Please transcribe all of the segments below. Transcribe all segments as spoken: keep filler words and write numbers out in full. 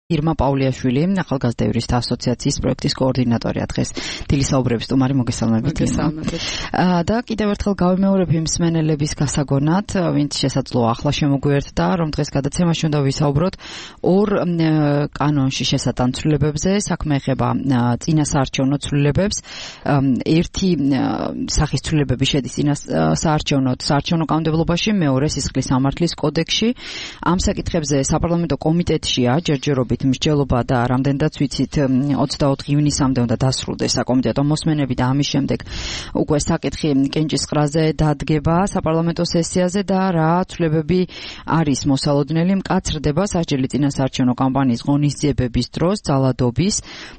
ირმა პაულიაშვილი, ახალგაზრდა იურისტთა ასოციაციის პროექტის კოორდინატორია დღეს. დილისაუბრების სტუმარი, მოგესალმებით. მოგესალმებით. და კიდევ ერთხელ გავიმეორებ იმ მსმენელების გასაგონად, ვინც შესაძლოა ახლა შემოგვიერთდა, რომ დღეს გადაცემაში უნდა ვისაუბროთ ორ კანონში შესატან ცვლილებებზე, საქმე ეხება წინასაარჩევნო ცვლილებებს. ერთი სახის ცვლილებები შედის წინასაარჩევნო საარჩევნო კანონმდებლობაში, მეორე სისხლის სამართლის კოდექსში. ამ საკითხებზე საპარლამენტო კომიტეტშია ჯერჯერობით მსჯელობა და რამდენადაც ვიცით ოცდაოთხ ივნისამდე უნდა დასრულდეს საკომიტეტო მოსმენები და ამის შემდეგ უკვე საკითხი კენჭისყრაზე დადგება საპარლამენტო სესიაზე და რა ცვლილებები არის მოსალოდნელი, მკაცრდება სასჯელი წინასაარჩევნო კამპანიის ღონისძიებების დროს ძალადობის,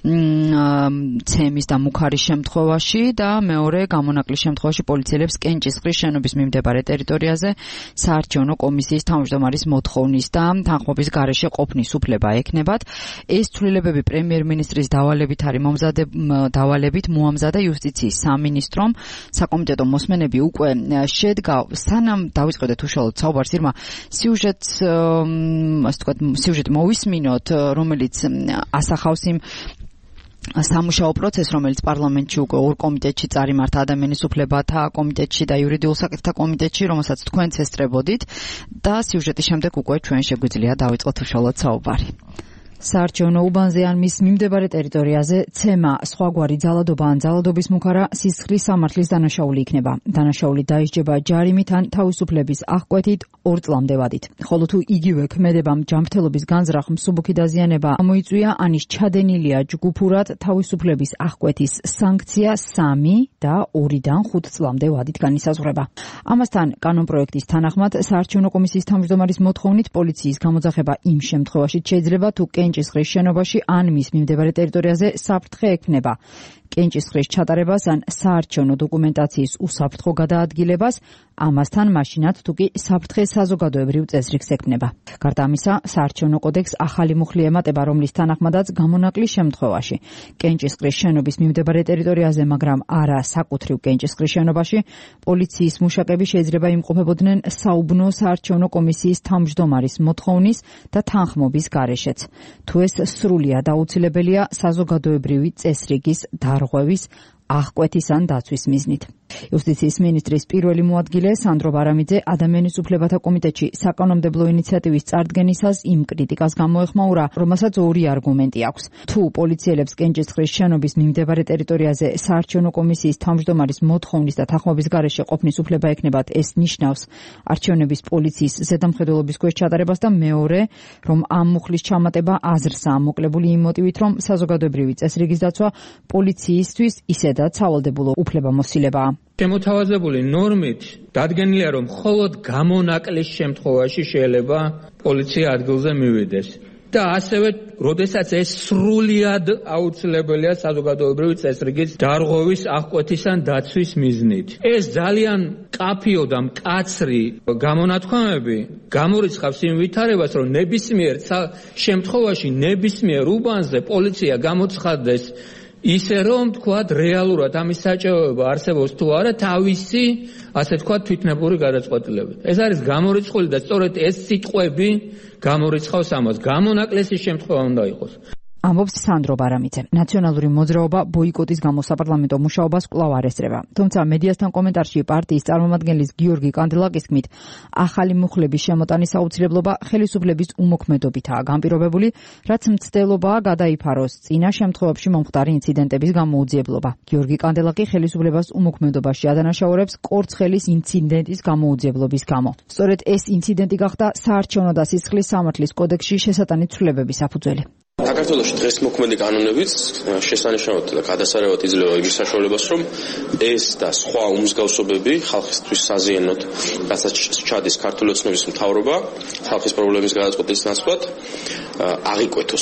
ცემის და მუქარის შემთხვევაში და მეორე გამონაკლის შემთხვევაში პოლიციელებს კენჭისყრის შენობის მიმდებარე ტერიტორიაზე საარჩევნო კომისიის თავმჯდომარის მოთხოვნის და თანხმობის გარეშე ყოფნის უფლება ექნება. ეს ცვლილებები პრემიერ-მინისტრის დავალებით არის მომზადე დავალებით მოამზადა იუსტიციის სამინისტრომ. საკომიტეტო მოსმენები უკვე შედგა. სანამ დავიწყებდეთ უშუალოდ საუბარს, ირმა, სიუჟეტს, ასე ვთქვათ, სიუჟეტი მოვისმინოთ, რომელიც ასახავს იმ სამუშაო პროცესს, რომელიც პარლამენტში უკვე ორ კომიტეტში წარიმართა, ადამიანის უფლებათა კომიტეტში და იურიდიულ საკითხთა კომიტეტში, რომელსაც თქვენც ესწრებოდით და სიუჟეტის შემდეგ უკვე ჩვენ შეგვიძლია დავიწყოთ უშუალოდ საუბარი. საარჩევნო უბანზე ან მის მიმდებარე ტერიტორიაზე ცემა, სხვაგვარი ძალადობა ან ძალადობის მუქარა სისხლის სამართლის დანაშაული იქნება. დანაშაული დაისჯება ჯარიმით ან თავისუფლების აღკვეთით ორ წლამდე ვადით. ხოლო თუ იგივე ქმედებამ ჯანმრთელობის განზრახ, მსუბუქი დაზიანება გამოიწვია, ან ის ჩადენილია ჯგუფურად, თავისუფლების აღკვეთის სანქცია სამი და ორიდან ხუთ წლამდე ვადით განისაზღვრება. ამასთან კანონპროექტის თანახმად საარჩევნო კომისიის თავმჯდომარის მოთხოვნით პოლიციის გამოძახება იმ შემთხვევაში შეიძლება, თუ კენჭისყრის შენობაში ან მის მიმდებარე ტერიტორიაზე საფრთხე ექნება. კენჭისყრის ჩატარებას ან საარჩევნო დოკუმენტაციის უსაფრთხო გადაადგილებას, ამასთან მაშინაც თუ კი საფრთხე საზოგადოებრივ წესრიგს ექმნება. გარდა ამისა, საარჩევნო კოდექს ახალი მუხლი ემატება, რომლის თანახმადაც გამონაკლის შემთხვევაში კენჭისყრის შენობის მიმდებარე ტერიტორიაზე, მაგრამ არა საკუთრივ კენჭისყრის შენობაში, პოლიციის მუშაკები შეიძლება იმყოფებოდნენ საუბნო საარჩევნო კომისიის თავმჯდომარის მოთხოვნის და თანხმობის გარეშეც. თუ ეს სრულიად აუცილებელია საზოგადოებრივი წესრიგის დარღვევის, აღკვეთის ან დაცვის მიზნით. იუსტიციის მინისტრის პირველი მოადგილე სანდრო ბარამიძე ადამიანის უფლებათა კომიტეტში საკანონმდებლო ინიციატივის წარდგენისას იმ კრიტიკას გამოეხმაურა, რომელსაც ორი არგუმენტი აქვს. თუ პოლიციელებს კენჭისყრის შენობის მიმდებარე ტერიტორიაზე საარჩევნო კომისიის თავმჯდომარის მოთხოვნის და თანხმობის გარეშე ყოფნის უფლება ექნებათ, ეს ნიშნავს არჩევნების პოლიციის ზედამხედველობის ქვეშ ჩატარებას და მეორე, რომ ამ მუხლის ჩამატება აზრსაა მოკლებული იმ მოტივით, რომ საზოგადოებრივი წესრიგის დაცვა პოლიციისთვის ისედაც სავალდებულო უფლებამოსილებაა. შემოთავაზებული ნორმით დადგენილია, რომ მხოლოდ გამონაკლის შემთხვევაში შეიძლება პოლიცია ადგილზე მივიდეს. და ასევე, როდესაც ეს სრულიად აუცილებელია საზოგადოებრივი წესრიგის დარღვევის, აღკვეთის ან დაცვის მიზნით. ეს ძალიან კაფიო და მკაცრი გამონათქვამები გამორიცხავს იმ ვითარებას, რომ ნებისმიერ შემთხვევაში ნებისმიერ უბანზე პოლიცია გამოცხადდეს ისე რომ თქვათ რეალურად ამის საჭიროება არსებობს თუ არა თავისი, ასე თქვათ, თვითნებური გადაწყვეტილებით. ეს არის გამორიცხული და სწორედ ეს სიტყვები გამორიცხავს ამას. გამონაკლისის შემთხვევა უნდა იყოს. ამბობს სანდრო ბარამიძე. ნაციონალური მოძრაობა ბოიკოტის გამო საპარლამენტო მუშაობას კვლავ არ ესწრება. თუმცა მედიასთან კომენტარში პარტიის წარმომადგენლის გიორგი კანდელაკის თქმით, ახალი მუხლების შემოტანის აუცილებლობა ხელისუფლების უმოქმედობითაა განპირობებული, რაც მცდელობაა გადაიფაროს წინა შემთხვევებში მომხდარი ინციდენტების გამოუძიებლობა. გიორგი კანდელაკი ხელისუფლებას უმოქმედობაში ადანაშაულებს კორცხელის ინციდენტის გამოუძიებლობის გამო. სწორედ ეს ინციდენტი გახდა საარჩევნო და სისხლის სამართლის კოდექსში შესატანი ცვლილებების საფუძველი. საქართველოში დღეს მოქმედი კანონებით შესანიშნავად და გადასარევად იძლევა იმის საშუალებას, რომ ეს და სხვა უმსგავსობები ხალხისთვის საზიანოდ, რასაც ჩადის ქართული ოცნების მთავრობა, ხალხის პრობლემის გადაწყვეტის ნაცვლად, აღიკვეთოს.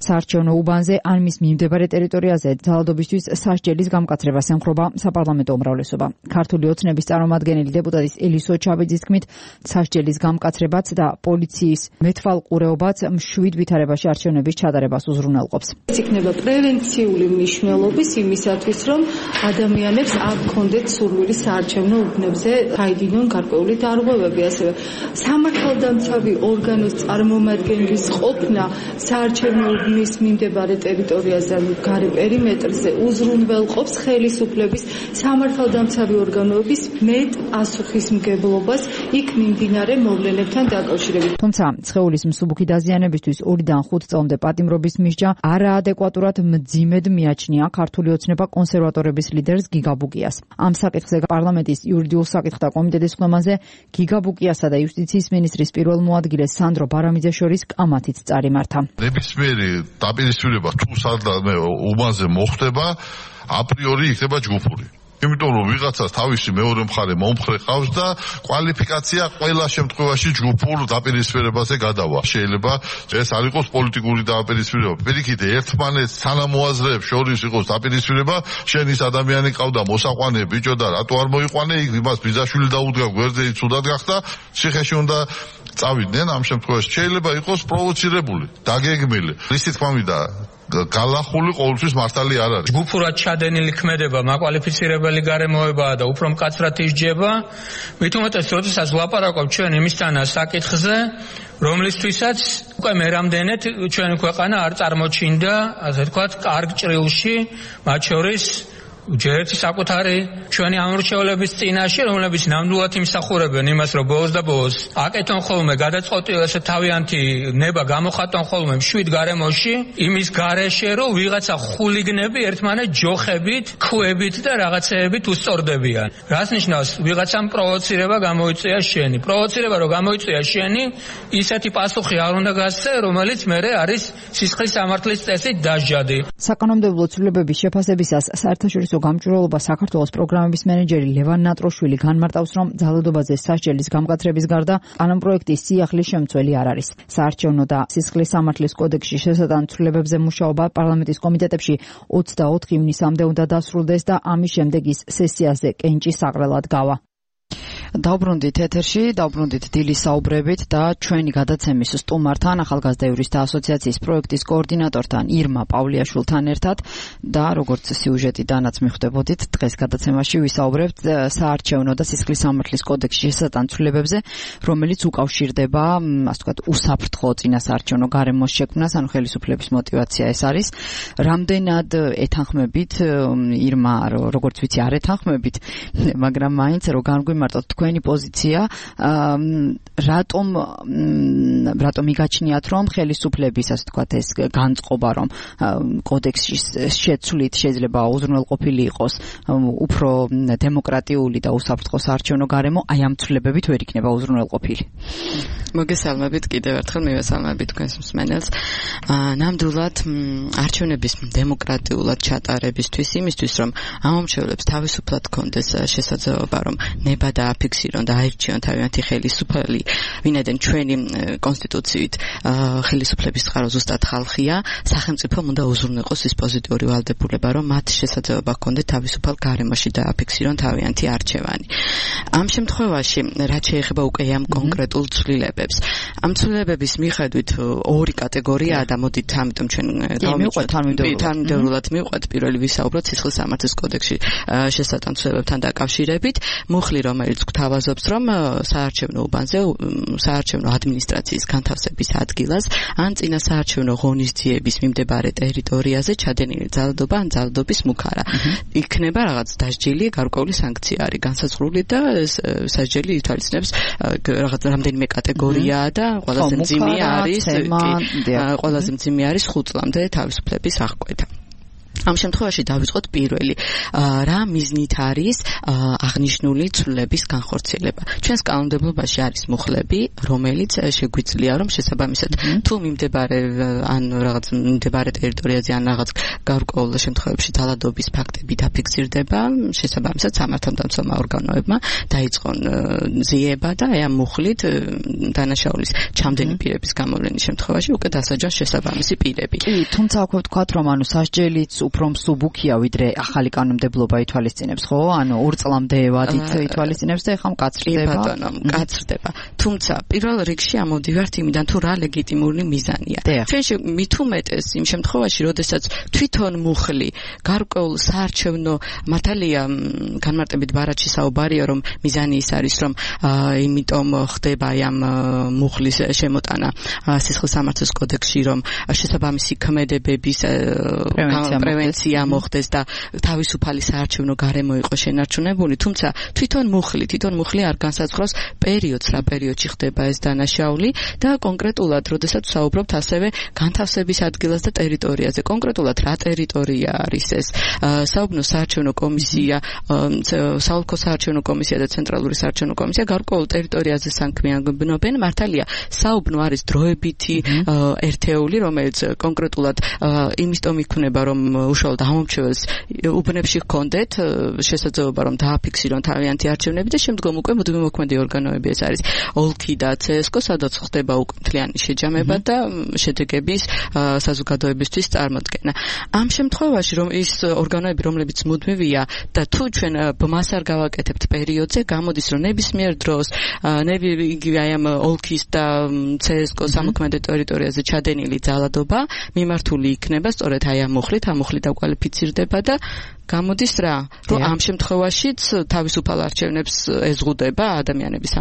საარჩევნო უბანზე ან მის მიმდებარე ტერიტორიაზე ძალადობისთვის სასჯელის გამკაცრებას ემხრობა საპარლამენტო უმრავლესობა. ქართული ოცნების წარმომადგენელი დეპუტატის ელისო ჩაბიძის თქმით, სასჯელის გამკაცრებაც და პოლიციის მეთვალყურეობაც მშვიდ ვითარებაში არჩევნების ჩატარებას უზრუნველყოფს. ეს იქნება პრევენციული მნიშვნელობის იმისათვის, რომ ადამიანებს არ გქონდეთ სურვილი საარჩევნო უბნებზე გაიგინონ გარკვეული დარღვევები, ასევე სამართალდამცავი ორგანოს წარმომადგენლის ყოფნა საარჩევნო უბნის მიმდებარე ტერიტორიაზე, გარე პერიმეტრზე უზრუნველყოფს ხელისუფლების სამართალდამცავი ორგანოების მეტ პასუხისმგებლობას იქ მიმდინარე მოვლენებთან დაკავშირებით. თუმცა სხეულის მსუბუქი დაზიანებისთვის ორიდან ხუთ წლამდე პატიმრობის მისჯა არაადეკვატურად მძიმედ მიაჩნია ქართული ოცნება კონსერვატორების ლიდერს გიგა ბუკიას. ამ საკითხზე პარლამენტის იურიდიულ საკითხთა კომიტეტის ხმაზე გიგა ბუკიასა და იუსტიციის მინისტრის პირველ მოადგილეს სანდრო ბარამიძეს შორის კამათიც წარიმართა. ნებისმიერი დაპირისპირება თუ სადღაც უბანზე მოხდება, აპრიორი იქნება ჯგუფური. იმიტომ რომ ვიღაცას თავისი მეორე მხარე მომხრე ყავს და კვალიფიკაცია ყველა შემთხვევაში ჯგუფურ დაპირისპირებაზე გადავა. შეიძლება ეს არ იყოს პოლიტიკური დაპირისპირება. პირიქით, ერთმანეთს თანამოაზრეებს შორის იყოს დაპირისპირება, შენ ის ადამიანი ყავდა მოსაყვანე ბიჭო და რატო არ მოიყვანე, იმას ბიძაშვილი დაუდგა, გვერდზე იცუდად გახდა, ციხეში უნდა წავიდნენ ამ შემთხვევაში. შეიძლება იყოს პროვოცირებული, დაგეგმილი. ისი თქმა მინდა გალახული ყოველთვის მართალი არ არის. ჯგუფურად ჩადენილი ქმედება მაკვალიფიცირებელი გარემოებაა და უფრო მკაცრად ისჯება. მით უმეტეს, როდესაც ვლაპარაკობ ჩვენ იმისთანა საკითხზე, რომლისთვისაც უკვე მე რამდენად ჩვენი ქვეყანა არ წარმოჩინდა, ასე ვთქვათ, კარგ ჭრილში, მათ შორის ჯერ ერთი საკუთარი ჩვენი ამორჩევლების წინაშე, რომლებიც ნამდვილად იმსახურებენ იმას, რომ ბოლოს და ბოლოს აკეთონ ხოლმე გადაწყვეტილ ესე თავიანთი ნება გამოხატონ ხოლმე მშვიდ გარემოში, იმის გარეშე, რომ ვიღაცა ხულიგნები ერთმანეთ ჯოხებით, ქვებით და რაღაცეებით უსწორდებიან. რას ნიშნავს ვიღაცამ პროვოცირება გამოიწვია შენი? პროვოცირება რომ გამოიწვია შენი, ისეთი პასუხი არ უნდა გასცე, რომელიც მერე არის სისხლის სამართლის წესით დასჯადი. საკანონმდებლო ცვლილებების შეფასებისას საერთაშორისო გამჭვირვალობა საქართველოს პროგრამების მენეჯერი ლევან ნატროშვილი განმარტავს, რომ ძალადობაზე სასჯელის გამკაცრების გარდა კანონპროექტის სიახლის შემცველი არ არის. საარჩევნო და სისხლის სამართლის კოდექსში შესატან ცვლილებებზე მუშაობა პარლამენტის კომიტეტებში ოცდაოთხ ივნისამდე უნდა დასრულდეს და ამის შემდეგ ის სესიაზე კენჭის საყრელად გავა. დავბრუნდით ეთერში, დავბრუნდით დილის საუბრებით და ჩვენი გადაცემის სტუმართან, ახალგაზრდა იურისტთა ასოციაციის პროექტის კოორდინატორთან ირმა პავლიაშვილთან ერთად და როგორც სიუჟეტიდანაც მიხვდებოდით, დღეს გადაცემაში ვისაუბრებთ საარჩევნო და სისხლის სამართლის კოდექსში შესატან ცვლილებებზე, რომელიც უკავშირდება, ასე ვთქვათ, უსაფრთხო წინასაარჩევნო გარემოს შექმნას, ანუ ხელისუფლების мотиваცია ეს არის. რამდენად ეთანხმებით ირმა, როგორც ვიცი, არ ეთანხმებით, მაგრამ მაინც რომ განგვიმარტოთ თქვენი პოზიცია, რატომ რატომ იგაჩნიათ, რომ ხელისუფლების, ასე ვთქვათ, ეს განწყობა, რომ კოდექსში შეცვლით შეიძლება უზრუნველყოფილი იყოს უფრო დემოკრატიული და უსაფრთხო საარჩევნო გარემო, აი ამ ცვლილებებით ვერ იქნება უზრუნველყოფილი. მოგესალმებით კიდევ ერთხელ, მივესალმებით თქვენს მსმენელს. ნამდვილად არჩევნების დემოკრატიულად ჩატარებისთვის, იმისთვის, რომ ამომრჩევლებს თავისუფლად ჰქონდეს შესაძლებლობა, რომ ნება დააფიქსირონ და აირჩიონ თავიანთი ხელისუფლება, ვინაიდან ჩვენი კონსტიტუციით ხელისუფლების წყარო ზუსტად ხალხია, სახელმწიფომ უნდა უზრუნველყოს ის პოზიტიური ვალდებულება, რომ მათ შესაძლებლობა ჰქონდეთ თავისუფალ გარემოში დააფიქსირონ თავიანთი არჩევანი. ამ შემთხვევაში, რაც შეეხება უკვე ამ კონკრეტულ ცვლილებებს, ამ ცვლილებების მიხედვით ორი კატეგორიაა და მოდით ამიტომ ჩვენ გავმივყვეთ თანმიმდევრულად მივყვეთ პირველი ვისაუბროთ სისხლის სამართლის კოდექსში შესატან ცვლილებებთან დაკავშირებით, მუხლი რომელიც გვთავაზობს, რომ საარჩევნო უბანზე საარჩევნო ადმინისტრაციის განთავსების ადგილას ან წინა საარჩევნო ღონისძიების მიმდებარე ტერიტორიაზე ჩადენილი ძალადობა ან ძალადობის მუქარა იქნება რაღაც დასჯილი, გარკვეული სანქცია არის განსაზღვრული და ეს სასჯელი ითვალისწინებს რაღაც რამდენიმე კატეგორიაა და ყველაზე მძიმე არის ყველაზე მძიმე არის ხუთ წლამდე თავისუფლების აღკვეთა. ამ შემთხვევაში დავიწყოთ პირველი რა მიზნით არის აღნიშნული ცვლილების განხორციელება. ჩვენს კანონმდებლობაში არის მუხლები, რომელიც შეგვიძლია რომ შესაბამისად თუ მიმდებარე ან რაღაც მიმდებარე ტერიტორიაზე ან რაღაც გარკვეულ შემთხვევებში ძალადობის ფაქტები დაფიქსირდება, შესაბამისად სამართალდამცავმა ორგანოებმა დაიწყონ ზიება და აი ამ მუხლით დანაშაულის ჩამდენი პირების გამოვლენის შემთხვევაში უკვე დასაჯოს შესაბამისი პირები. კი, თუმცა აქვე ვთქვათ რომ ანუ სასჯელიც უფრო მსუბუქია ვიდრე ახალი კანონმდებლობა ითვალისწინებს, ხო? ანუ ორ წლამდე ვადით ითვალისწინებს და ეხლა მკაცრდება. კი ბატონო, მკაცრდება. თუმცა პირველ რიგში ამოვდივართ იმიდან თუ რა ლეგიტიმური მიზანია. ჩვენში მით უმეტეს იმ შემთხვევაში, როდესაც თვითონ მუხლი გარკვეულ საარჩევნო მართალია განმარტებით ბარათში საუბარია რომ მიზანი ის არის რომ იმიტომ ხდება ამ მუხლის შემოტანა სისხლის სამართლის კოდექსში რომ შესაბამისი ქმედებების პრევენცია მოხდეს და თავისუფალი საარჩევნო გარემო იყო შენარჩუნებული, თუმცა თვითონ მუხლი, თვითონ მუხლი არ განსაზღვრავს პერიოდს, რა პერიოდში ხდება ეს დანაშაული და კონკრეტულად, როდესაც საუბრობთ ასევე განთავსების ადგილას და ტერიტორიაზე. კონკრეტულად რა ტერიტორია არის ეს? საუბნო საარჩევნო კომისია, საოლქო საარჩევნო კომისია და ცენტრალური საარჩევნო კომისია გარკვეულ ტერიტორიაზე საქმიანობენ. მართალია, საუბნო არის დროებითი ერთეული, რომელიც კონკრეტულად იმისtom იქნება, რომ უშუალოდ ამომრჩეველს უბნებში ჰქონდეთ შესაძლებლობა, რომ დააფიქსირონ თავიანთი არჩევნები და შემდგომ უკვე მუდმივმოქმედი ორგანოები ეს არის ოლქი და ცესკო, სადაც ხდება უკვე მთლიანი შეჯამება და შედეგების საზოგადოებისთვის წარმოდგენა. ამ შემთხვევაში რომ ის ორგანოები, რომლებიც მუდმივია და თუ ჩვენ ბმას არ გავაკეთებთ პერიოდზე, გამოდის რომ ნებისმიერ დროს იგივე აი ამ ოლქის და ცესკო სამოქმედო ტერიტორიაზე ჩადენილი ძალადობა მიმართული იქნება სწორედ აი ამ მუხლით, ამ მუხლით დაკვალიფიცირდება და გამოდის რა, რომ ამ შემთხვევაშიც თავისუფალ არჩევნებს ეზღუდება ადამიანების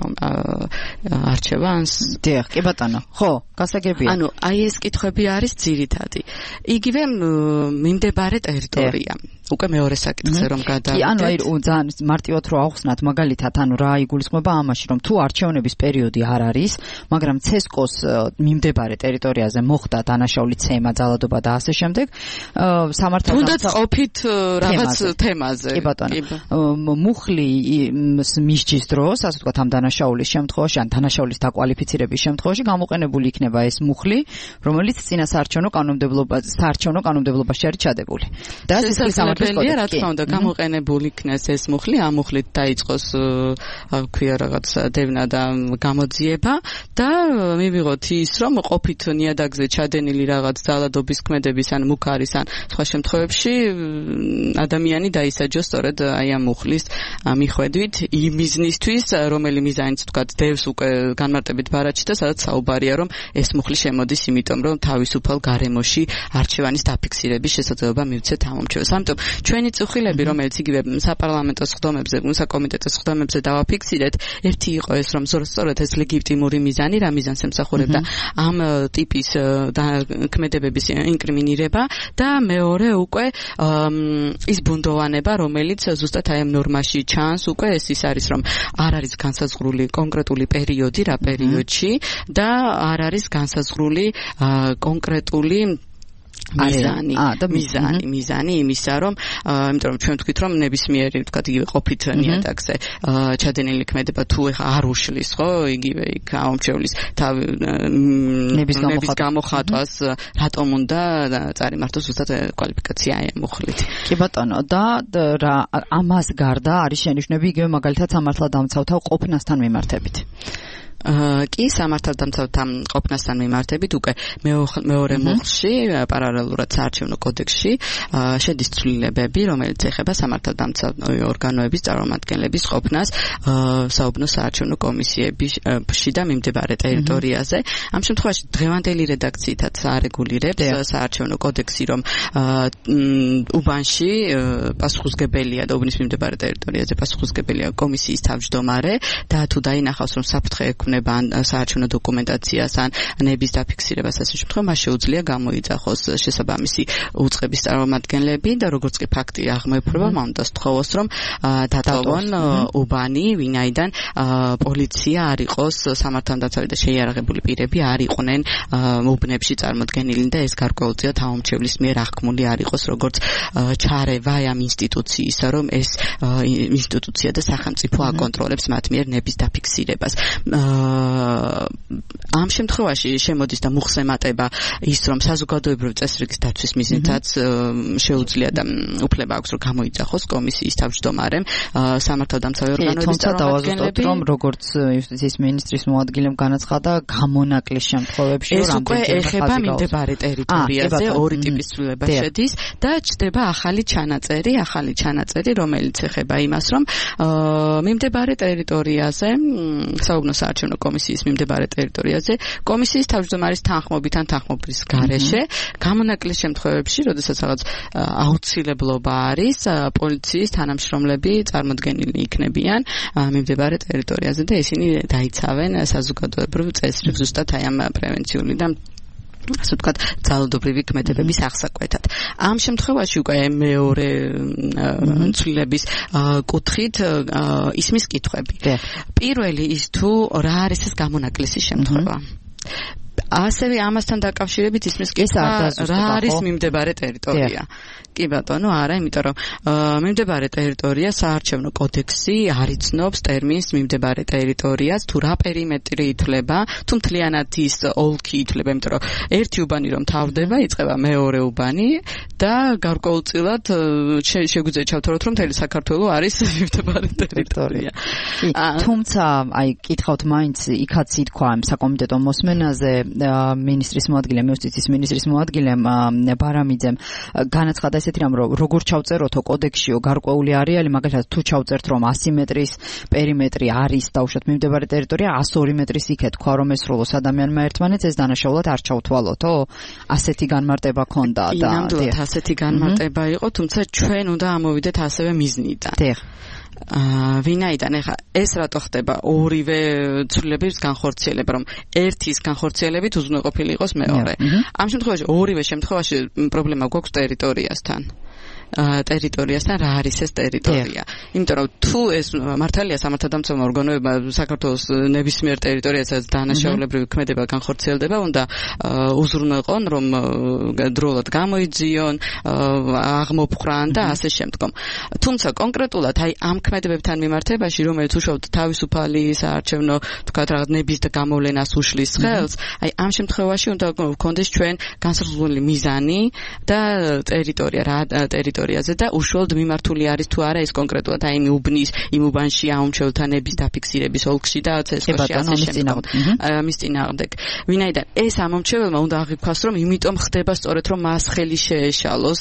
არჩევანს. დიახ, კი ბატონო. ხო, გასაგებია. ანუ აი ეს კითხვები არის ძირითადი. იგივე მიმდებარე ტერიტორია. უკვე მეორე საკითხზე რომ გადავიდეთ. კი, ანუ აი ძალიან მარტივად რო ავხსნათ მაგალითად, ანუ რა იგულისხმება ამაში, რომ თუ არჩევნების პერიოდი არ არის, მაგრამ ცესკოს მიმდებარე ტერიტორიაზე მოხდა დანაშაული ცემა, ძალადობა და ასე შემდეგ, სამართალდამცავ თუნდაც ყოფით რაღაც თემაზე. კი ბატონო. მუხლი მისჯის დროს, ასე ვთქვათ, ამ დანაშაულის შემთხვევაში, ან დანაშაულის დაკვალიფიცირების შემთხვევაში გამოყენებული იქნება ეს მუხლი, რომელიც წინა საარჩევნო კანონმდებლობაში, საარჩევნო კანონმდებლობაში არის ჩადებული. და სისხლის სამართალია, რა თქმა უნდა, გამოყენებული იქნეს ეს მუხლი, ამ მუხლით დაიწყოს ქვია რაღაც დევნა და გამოძიება და მივიღოთ ის, რომ ყოფით ნიადაგზე ჩადენილი რაღაც ძალადობის ქმედების ან მუქარის ან სხვა შემთხვევებში ადამიანი დაისაჯოს სწორედ აი ამ მუხლის მიხედვით იმ მიზნისთვის, რომელი მიზანიც თქვა დევს უკვე განმარტებით ბარათში და სადაც საუბარია, რომ ეს მუხლი შემოდის იმიტომ, რომ თავისუფალ გარემოში არჩევანის დაფიქსირების შესაძლებლობა მივცეთ ამომრჩეველს. ამიტომ ჩვენი წუხილები, რომელიც იგივე საპარლამენტო სხდომებზე, საკომიტეტოს სხდომებზე დავაფიქსირეთ, ერთი იყო ეს, რომ სწორედ ეს ლეგიტიმური მიზანი, რა მიზანს ემსახურებდა ამ ტიპის ქმედებების ინკრიმინირება და მეორე უკვე ის ბუნდოვანება, რომელიც ზუსტად აი ამ ნორმაში ჩანს, უკვე ეს ის არის, რომ არ არის განსაზღვრული კონკრეტული პერიოდი, რა პერიოდში და არ არის განსაზღვრული კონკრეტული მიზანი, მიზანი, მიზანი იმისა, რომ იმიტომ რომ ჩვენ ვთქვით, რომ ნებისმიერი ვთქვათ იგივე ყოფით ნიადაგზე ჩადენილი ქმედება თუ ეხა არ უშლის, ხო, იგივე იქ ამომრჩევლის ნების გამოხატვას რატომ უნდა წარიმართოს ზუსტად კვალიფიკაცია ამ მუხლით. კი ბატონო, და რა ამას გარდა არის შენიშვნები იგივე მაგალითად სამართალდამცავთა ყოფნასთან მიმართებით. კი სამართალდამცავთა ყოფნასთან მიმართებით უკვე მეორე მუხლში პარალელურად საარჩევნო კოდექსში შედის ცვლილებები, რომელიც ეხება სამართალდამცავ ორგანოების წარმომადგენლების ყოფნას საუბნო საარჩევნო კომისიებში და მიმდებარე ტერიტორიაზე. ამ შემთხვევაში დღევანდელი რედაქციითაც არეგულირებს საარჩევნო კოდექსი, რომ უბანში პასუხისმგებელია და უბნის მიმდებარე ტერიტორიაზე პასუხისმგებელია კომისიის თავმჯდომარე და თუ დაინახავს, რომ საფრთხე ექმნება ეკუთვნება საარჩევნო დოკუმენტაციას ან ნების დაფიქსირებას ასე შემთხვევაში მას შეუძლია გამოიძახოს შესაბამისი უწყების წარმომადგენლები და როგორც კი ფაქტი აღმოიფრება მან უნდა სთხოვოს რომ დატოვონ უბანი ვინაიდან პოლიცია არ იყოს სამართალდამცავი და შეიარაღებული პირები არ იყვნენ უბნებში წარმოდგენილი და ეს გარკვეულწილად ამომრჩევლის მიერ აღქმული არ იყოს როგორც ჩარევა ამ ინსტიტუციისა რომ ეს ინსტიტუცია და სახელმწიფო აკონტროლებს მათ მიერ ნების დაფიქსირებას ამ შემთხვევაში შემოდის და მუხსემატება ის რომ საზოგადოებრივი წესრიგის დაცვის მიზნითაც შეუძლია და უფლება აქვს რომ გამოიძახოს კომისიის თავმჯდომარემ სამართალდამცავი ორგანოების წარმომადგენლები რომ როგორც იუსტიციის მინისტრის მოადგილემ განაცხადა გამონაკლის შემთხვევებში რომ რამდენჯერმე ეხება მიმდებარე ტერიტორიაზე ორი ტიპის ცვლილება შედის და ჩდება ახალი ჩანაწერი ახალი ჩანაწერი რომელიც ეხება იმას რომ მიმდებარე ტერიტორიაზე საუბნო საარჩევნო კომისიის მიმდებარე ტერიტორიაზე კომისიის თავმჯდომარის თანხმობით ან თანხმობის გარეშე გამონაკლის შემთხვევებში როდესაც რაღაც აუცილებლობა არის პოლიციის თანამშრომლები წარმოდგენილი იქნებიან მიმდებარე ტერიტორიაზე და ისინი დაიცავენ საზოგადოებრივ წესრიგს ზუსტად აი ამ პრევენციული და ასე ვთქვათ, ძალადობრივი ქმედებების აღსაკვეთად. ამ შემთხვევაში უკვე მეორე ცვლილების კუთხით ისმის კითხვები. პირველი ის თუ რა არის ეს გამონაკლისის შემთხვევა. ასევე ამასთან დაკავშირებით ისმის კითხვა რა არის მიმდებარე ტერიტორია. კი ბატონო, არა, იმიტომ რომ მიმდებარე ტერიტორია საარჩევნო კოდექსი არ იცნობს ტერმინს მიმდებარე ტერიტორიას, თუ რა პერიმეტრი ითვლება, თუ მთლიანად ის ოლქი ითვლება, იმიტომ რომ ერთი უბანი რომ თავდება, იწყება მეორე უბანი და გარკვეულწილად შეგვიძლია ჩავთვალოთ, რომ მთელი საქართველო არის მიმდებარე ტერიტორია. თუმცა, აი, კითხავთ მაინც იქაც ითქვა ამ საკომიტეტო მოსმენაზე მინისტრის მოადგილემ, იუსტიციის მინისტრის მოადგილემ ბარამიძემ განაცხადა ესეთი რამ რომ როგორ ჩავწეროთო კოდექსშიო გარკვეული არეალი, მაგალითად თუ ჩავწერთ რომ ასი მეტრის პერიმეტრი არის დაუშვათ მიმდებარე ტერიტორია, ასი ორი მეტრის იქ ეთქვა რომ ესრულოს ადამიანმა ერთმანეთს, ეს დანაშაულად არ ჩავთვალოთო? ასეთი განმარტება ქონდა და ნამდვილად ასეთი განმარტება იყო, თუმცა ჩვენ უნდა ამოვიდეთ ასევე მიზნიდან. დიახ. ვინაიდან ეხა ეს რატო ხდება ორივე ცვლილების განხორციელება რომ ერთის განხორციელებით უზრუნველყოფილი იყოს მეორე. ამ შემთხვევაში ორივე შემთხვევაში პრობლემა გვაქვს ტერიტორიასთან. ტერიტორიასთან რა არის ეს ტერიტორია. იმიტომ რომ თუ ეს მართალია სამართალდამცავმა ორგანოებმა საქართველოს ნებისმიერ ტერიტორიასაც დანაშაულებრივი ქმედება განხორციელდება, უნდა უზრუნველყონ, რომ დროულად გამოიძიონ, აღმოფხრან და ასე შემდგომ. თუმცა კონკრეტულად აი ამ ქმედებებთან მიმართებაში, რომელიც უშუალოდ თავისუფალი საარჩევნო თქვა რაღაც ნების და გამოვლენას უშლის ხელს, აი ამ შემთხვევაში უნდა გქონდეს ჩვენ განსაზღვრული მიზანი და ტერიტორია რა ტერიტორია და უშუალოდ მიმართული არის თუ არა ეს კონკრეტულად აი იმ უბნის, იმ უბანში აუმჩევლთა ნების დაფიქსირების ოლქში და ცესკოში ასე შემდგომ. მის წინააღმდეგ. ვინაიდან ეს ამომრჩეველმა უნდა აღიქვას, რომ იმიტომ ხდება სწორედ რომ მას ხელი შეეშალოს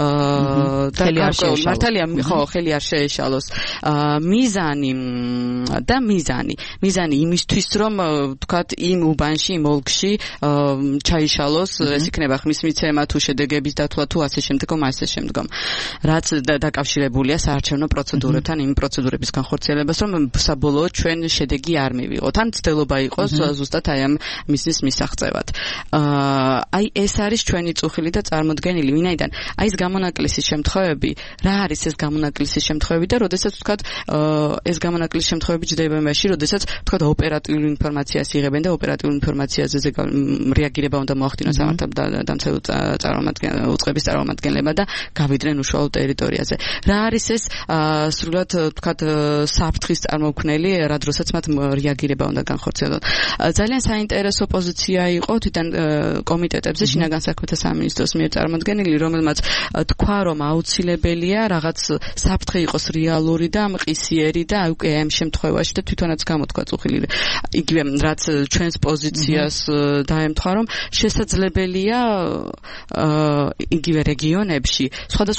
და მართალია ხო ხელი არ შეეშალოს. მიზანი და მიზანი. მიზანი იმისთვის რომ თქვათ იმ უბანში, იმ ოლქში ჩაიშალოს, ეს იქნება ხმის მიცემა თუ შედეგების დათვლა თუ ასე შემდგომ, ასე შემდგომ. რაც დაკავშირებულია საარჩევნო პროცედურებთან, იმ პროცედურების განხორციელებას, რომ საბოლოოდ ჩვენ შედეგი არ მივიღოთ. ან ცდელობა იყოს ზუსტად აი ამ მიზნის მისაღწევად. აი ეს არის ჩვენი წუხილი და წარმოდგენილი, ვინაიდან აი ეს გამონაკლისის შემთხვევები, რა არის ეს გამონაკლისის შემთხვევები და როდესაც ვთქვათ ეს გამონაკლისის შემთხვევები ჯდება იმაში, როდესაც ვთქვათ ოპერატიული ინფორმაციას იღებენ და ოპერატიული ინფორმაციაზე რეაგირება უნდა მოახდინოს სამართალდამცავი წარმომადგენლ უწყების წარმომადგენლებმა და გავიდნენ უშუალო ტერიტორიაზე. რა არის ეს სრულად ვთქვათ საფრთხის წარმოქმნელი, რა დროსაც მათ რეაგირება უნდა განხორციელონ. ძალიან საინტერესო პოზიცია იყო თვითონ კომიტეტებზე შინაგან საქმეთა სამინისტროს მიერ წარმოდგენილი, რომელმაც თქვა რომ აუცილებელია რაღაც საფრთხე იყოს რეალური და მყისიერი და უკვე ამ შემთხვევაში და თვითონაც გამოთქვა წუხილი. იგივე რაც ჩვენს პოზიციას დაემთხვა რომ შესაძლებელია იგივე რეგიონებში სხვადასხვა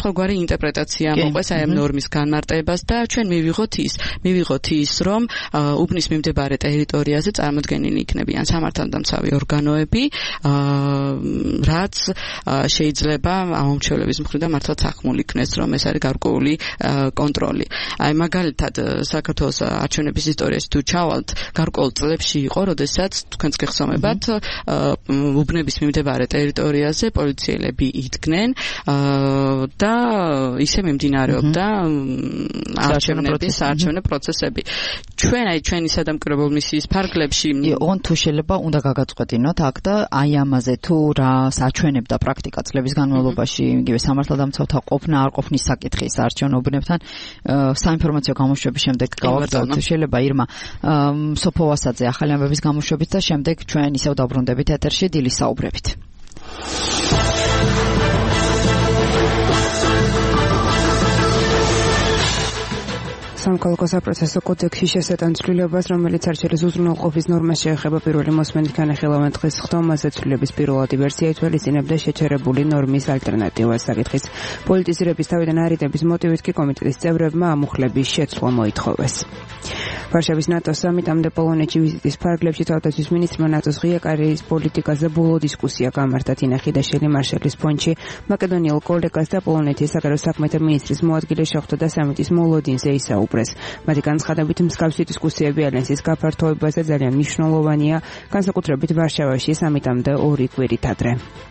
სხვაგვარი ინტერპრეტაცია მოყვეს აი ამ ნორმის განმარტებას და ჩვენ მივიღოთ ის, მივიღოთ ის, რომ უბნის მიმდებარე ტერიტორიაზე წარმოდგენილი იქნებიან სამართალდამცავი ორგანოები, რაც შეიძლება ამომრჩევლების მხრიდან მართლაც ახმული იქნეს, რომ ეს არის გარკვეული კონტროლი. აი მაგალითად საქართველოს არჩევნების ისტორიაში თუ ჩავალთ, გარკვეულ წლებში იყო, როდესაც თქვენს გეხსოვებათ, უბნების მიმდებარე ტერიტორიაზე პოლიციელები იდგნენ და ისე მიმდინარეობდა არჩევნების საარჩევნო პროცესები. ჩვენ აი ჩვენი სადამკვირვებლო მისიის ფარგლებში ოღონდ თუ შეიძლება უნდა გაგაწყვეტინოთ აქ და აი ამაზე თუ რა საჩვენებდა პრაქტიკა წლების განმავლობაში იგივე სამართალდამცავთა ყოფნა არ ყოფნის საკითხი საარჩევნო უბნებთან საინფორმაციო გამოშვების შემდეგ გავაგზავნოთ. შეიძლება ირმა სოფო ვასაძე ახალი ამბების გამოშვებით და შემდეგ ჩვენ ისევ დავბრუნდებით ეთერში დილის საუბრებით. სამოქალაქო საპროცესო კოდექსის შესატან ცვლილებას, რომელიც არჩევის უზრუნველყოფის ნორმას შეეხება პირველი მოსმენით განახილავენ დღეს ხდომაზე ცვლილების პირველადი ვერსია ითვალისწინებდა შეჩერებული ნორმის ალტერნატივას. საკითხის პოლიტიზირების თავიდან არიდების მოტივით კი კომიტეტის წევრებმა ამუხლების შეცვლა მოითხოვეს. ვარშავის ნატოს სამიტამდე პოლონეთში ვიზიტის ფარგლებში თავდაცვის მინისტრმა ნატოს ღია კარიერის პოლიტიკაზე ბოლო დისკუსია გამართა. თინა ხიდაშელი მარშალის ფონდში მაკედონიელ კოლეგას და პოლონეთის საგარეო საქმეთა მინისტრის მოადგილე შეხვდა და სამიტის მოლოდინზე ისაუბრეს. მათი განცხადებით მსგავსი დისკუსიები ალიანსის გაფართოებაზე ძალიან მნიშვნელოვანია, განსაკუთრებით ვარშავაში სამიტამდე ორი კვირით ადრე.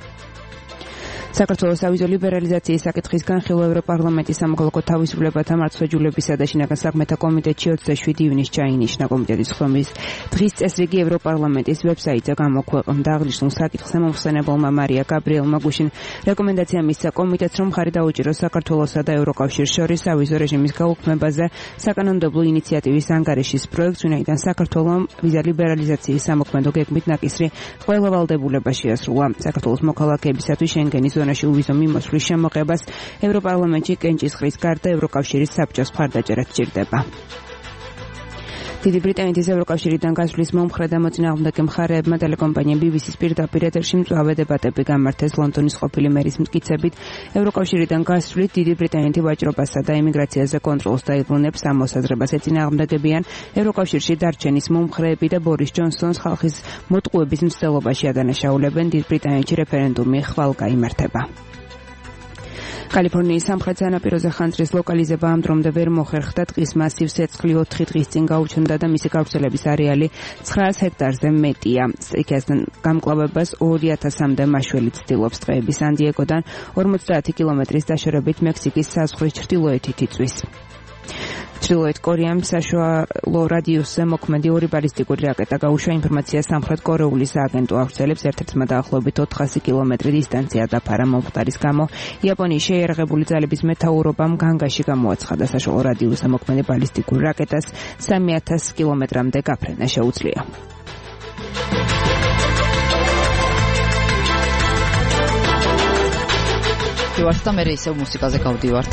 საქართველოს ავიზო ლიბერალიზაციის საკითხის განხილვა ევროპარლამენტის სამოქალაქო თავისუფლებათა მართლმსაჯულებისა და შინაგან საქმეთა კომიტეტში ოცდაშვიდი ივნისს ჩაინიშნა. კომიტეტის ხდომის დღის წესრიგი ევროპარლამენტის ვებსაიტზე გამოქვეყნდა. აღნიშნულ საკითხზე მომხსენებელმა მარია გაბრიელმა გუშინ რეკომენდაცია მისცა კომიტეტს, რომ მხარი დაუჭიროს საქართველოსა და ევროკავშირს შორის ავიზო რეჟიმის გაუქმებაზე საკანონმდებლო ინიციატივის ანგარიშის პროექტს, ვინაიდან საქართველომ ვიზა ლიბერალიზაციის სამოქმედო გეგმით ნაკისრი ყველა ვალდებულება შეასრულა. საქართველოს მოქალაქეებისათვის შენგენის ზონაში უვიზო მიმოსვლის შემოღებას ევროპარლამენტში კენჭისყრის გარდა ევროკავშირის საბჭოს მხარდაჭერა სჭირდება. დიდი ბრიტანეთის ევროკავშირიდან გასვლის მომხრე და მოწინააღმდეგე მხარეებმა ტელეკომპანია ბი ბი სის პირდაპირ ეთერში მწვავე დებატები გამართეს. ლონდონის ყოფილი მერის მტკიცებით, ევროკავშირიდან გასვლით დიდი ბრიტანეთი ვაჭრობასა და იმიგრაციაზე კონტროლს დაიბრუნებს. ამ მოსაზრებას ეწინააღმდეგებიან ევროკავშირში დარჩენის მომხრეები და ბორის ჯონსონს ხალხის მოტყუების მცდელობაში ადანაშაულებენ. დიდ ბრიტანეთში რეფერენდუმი ხვალ გაიმართება. კალიფორნიის სამხრეთ სანაპიროზე ხანძრის ლოკალიზება ამ დრომდე ვერ მოხერხდა. ტყის მასივს ცეცხლი ოთხი დღის წინ გაუჩნდა და მისი გავრცელების არეალი ცხრაას ჰექტარზე მეტია. სტრიქასთან გამკლავებას ორი ათასამდე მაშველი ცდილობს. ტყეები სან-დიეგოდან ორმოცდაათი კილომეტრის დაშორებით მექსიკის საზღვრის ჩრდილოეთით იწვის. ჩრდილოეთ კორეამ საშუალო რადიუსზე მოქმედი ორი ბალისტიკური რაკეტა გაუშვა. ინფორმაციას სამხრეთ კორეული სააგენტო ავრცელებს. ერთ-ერთმა დაახლოებით ოთხასი კილომეტრი დისტანცია დაფარა. მომხდარის გამო იაპონიის შეიარაღებული ძალების მეთაურობამ განგაში გამოაცხადა საშუალო რადიუსზე მოქმედი ბალისტიკურ რაკეტას სამი ათას კილომეტრამდე გაფრენა შეუძლია. ვართ და მე ისევ მუსიკაზე გავდივართ.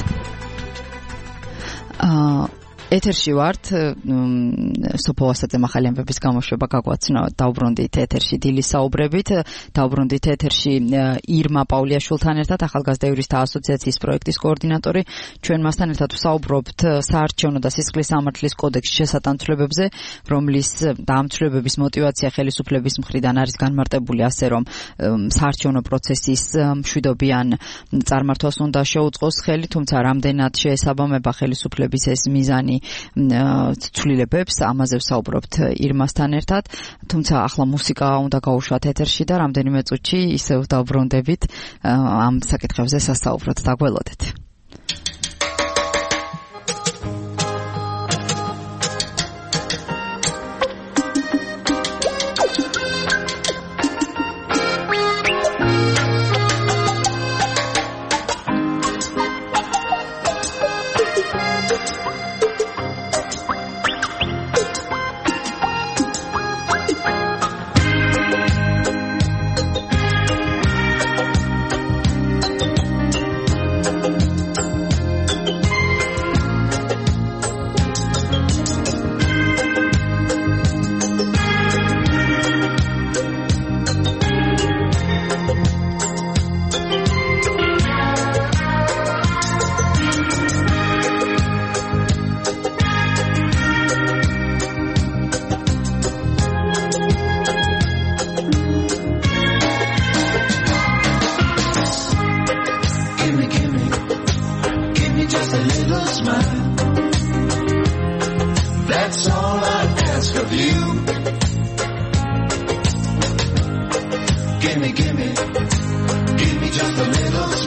აა ეთერში ვართ, სოფო ვასაძემ ახალი ამბების გამოშვება გაგვაცნო. დავბრუნდით ეთერში დილის საუბრებით, დავბრუნდით ეთერში ირმა პავლიაშვილთან ერთად, ახალგაზრდა იურისტთა ასოციაციის პროექტის კოორდინატორი. ჩვენ მასთან ერთად ვსაუბრობთ საარჩევნო და სისხლის სამართლის კოდექსის შესატანცვლებებზე, რომლის დამცვლებების мотиваცია ხელისუფლების მხრიდან არის განმარტებული ასე, რომ საარჩევნო პროცესის მშვიდობიან წარმართვას უნდა შეუწყოს ხელი, თუმცა რამდენად შეესაბამება ხელისუფლების ეს მიზანი ცვლილებებს, ამაზე ვსაუბრობთ ირმასთან ერთად. თუმცა ახლა მუსიკა უნდა გავუშვათ ეთერში და რამდენიმე წუთში ისევ დავბრუნდებით ამ საკითხებზე სასაუბროთ. დაგველოდეთ.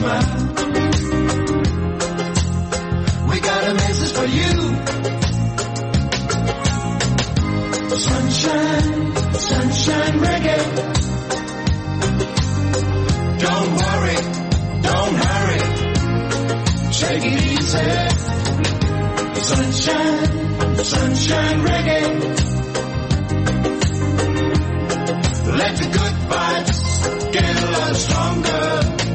smile. We got a message for you. Sunshine, sunshine reggae. Don't worry, don't hurry. Take it easy. Sunshine, sunshine reggae. Let the good vibes get a lot stronger.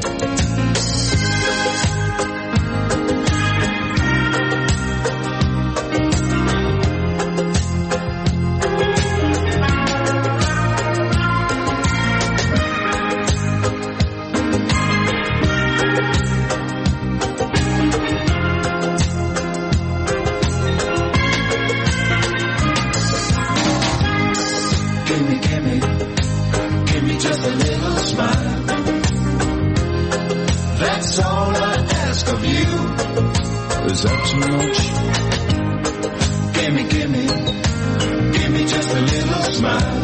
Is that too much? Gimme, gimme, gimme just a little smile.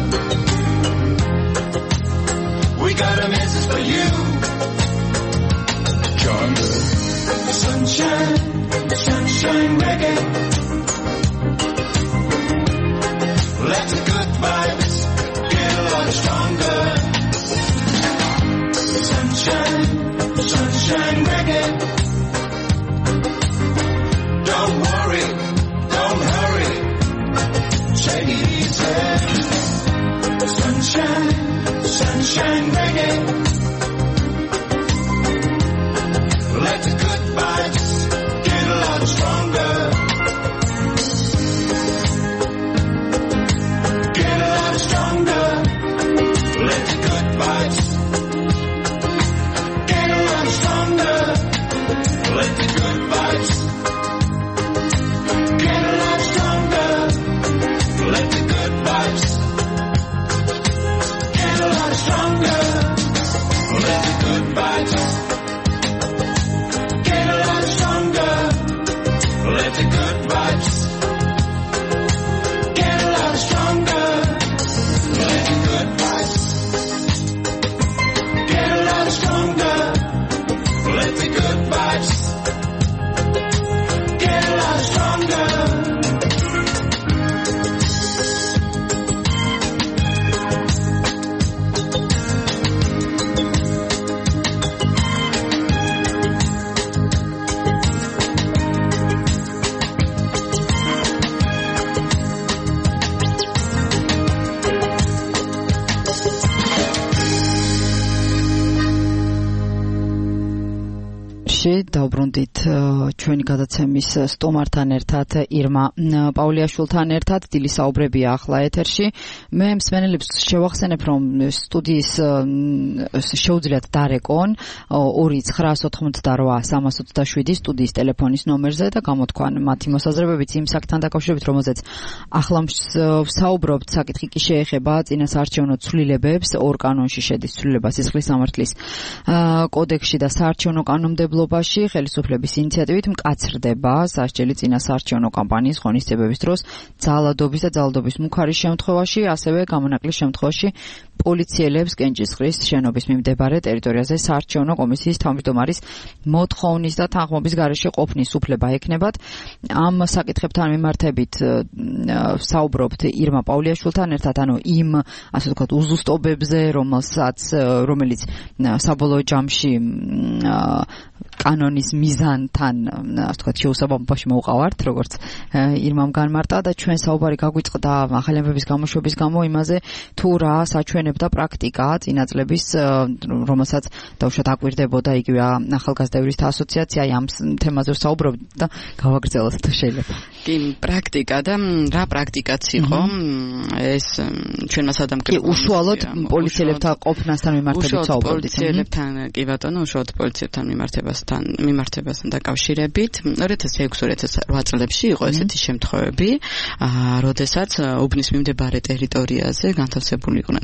We got a message for you. Join the sunshine, sunshine reggae. Let the good vibes get a lot stronger. Sunshine, sunshine reggae. Don't worry, don't hurry. Take it easy. Sunshine, sunshine reggae. Let the good vibes get a lot stronger. Get a lot stronger. Let the good vibes get a lot stronger. Let the good vibes get a lot stronger. Let the good vibes get a lot stronger. Let the good vibes get a lot stronger. Let the good vibes get a lot stronger. Let the good vibes get a lot stronger. Let the good vibes get a lot stronger. დავბრუნდით ჩვენი გადაცემის სტუმართან ერთად ირმა პაულიაშვილთან ერთად დილის საუბრებია ახლა ეთერში. მე მსმენელებს შევახსენებ, რომ სტუდიის შეუძლიათ დარეკონ ორი ცხრას ოთხმოცდარვა სამას ოცდაშვიდი სტუდიის ტელეფონის ნომერზე და გამოთქვან მათი მოსაზრებებით იმ საკითხთან დაკავშირებით, რომელზეც ახლა ვსაუბრობთ. საკითხი კი შეეხება წინასაარჩევნო ცვლილებებს ორ კანონში შედის ცვლილება სისხლის სამართლის კოდექსში და საარჩევნო კანონმდებლობაში. ხელისუფლების ინიციატივით მკაცრდება სასჯელი წინასაარჩევნო კამპანიის ღონისძიებების დროს ძალადობის და ძალადობის მუქარის შემთხვევაში, ასევე გამონაკლის შემთხვევაში პოლიციელებს კენჭისყრის შენობის მიმდებარე ტერიტორიაზე საარჩევნო კომისიის თავმჯდომარის მოთხოვნის და თანხმობის გარეშე ყოფნის უფლება ექნებათ. ამ საკითხებთან მიმართებით საუბრობთ ირმა პაულიაშვილთან ერთად, ანუ იმ ასე ვთქვათ უზუსტობებზე, რომელსაც რომელიც საბოლოო ჯამში კანონის მიზანთან, ასე ვთქვათ, შეუსაბამობაში მოვყავართ, როგორც ირმამ განმარტა და ჩვენ საუბარი გაგვიწყდა ახალი ამბების გამოშვების გამო იმაზე, თუ რა საჩვენებდა პრაქტიკა წინაწლების, რომელსაც დაუშვათ აკვირდებოდა იგივე ახალგაზრდა იურისტთა ასოციაცია, ამ თემაზე საუბრობთ და გავაგრძელოთ თუ შეიძლება. კი, პრაქტიკა და რა პრაქტიკაც იყო ეს ჩვენმა სადამკვირვებლო. კი, უშუალოდ პოლიციელებთან ყოფნასთან მიმართებით საუბრობთ. პოლიციელებთან, კი ბატონო, უშუალოდ პოლიციელებთან მიმართებასთან მიმართებასთან დაკავშირებით ორი ათას ექვსი ორი ათას ოთხ წლებში იყო ესეთი შემთხვევები, როდესაც უბნის მიმდებარე ტერიტორიაზე განთავსებული იყვნენ პოლიცია